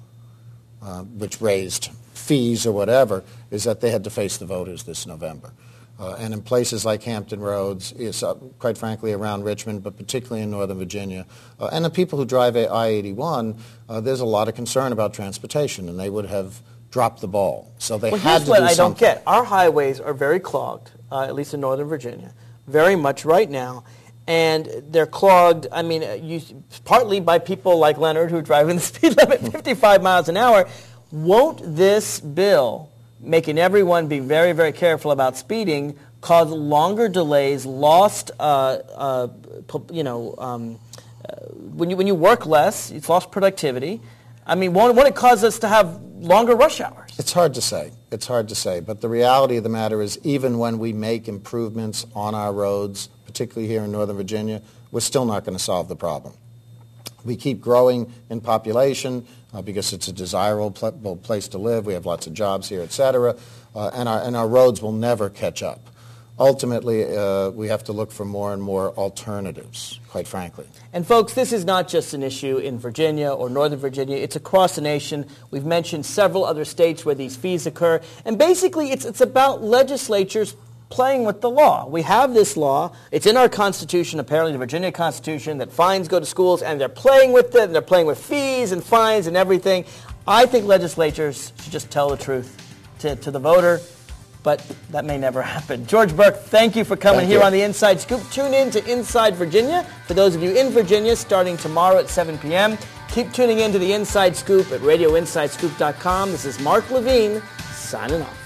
uh, which raised fees or whatever, is that they had to face the voters this November. Uh, and in places like Hampton Roads, is, uh, quite frankly around Richmond, but particularly in Northern Virginia, uh, and the people who drive I eighty-one, uh, there's a lot of concern about transportation, and they would have dropped the ball. So they well, had here's to what do I something. don't get. Our highways are very clogged, uh, at least in Northern Virginia, very much right now. And they're clogged, I mean, uh, you, partly by people like Leonard who are driving the speed limit fifty-five miles an hour. Won't this bill, making everyone be very, very careful about speeding, cause longer delays, lost, uh, uh, you know, um, uh, when you when you work less, it's lost productivity. I mean, won't, won't it cause us to have longer rush hours? It's hard to say. It's hard to say. But the reality of the matter is, even when we make improvements on our roads, particularly here in Northern Virginia, we're still not going to solve the problem. We keep growing in population uh, because it's a desirable pl- place to live. We have lots of jobs here, et cetera, uh, and, our, and our roads will never catch up. Ultimately, uh, we have to look for more and more alternatives, quite frankly. And folks, this is not just an issue in Virginia or Northern Virginia. It's across the nation. We've mentioned several other states where these fees occur. And basically, it's, it's about legislatures playing with the law. We have this law. It's in our Constitution, apparently the Virginia Constitution, that fines go to schools, and they're playing with it, and they're playing with fees and fines and everything. I think legislatures should just tell the truth to, to the voter, but that may never happen. George Burke, thank you for coming Thank here you. on the Inside Scoop. Tune in to Inside Virginia for those of you in Virginia starting tomorrow at seven p.m. Keep tuning in to the Inside Scoop at radio inside scoop dot com. This is Mark Levine signing off.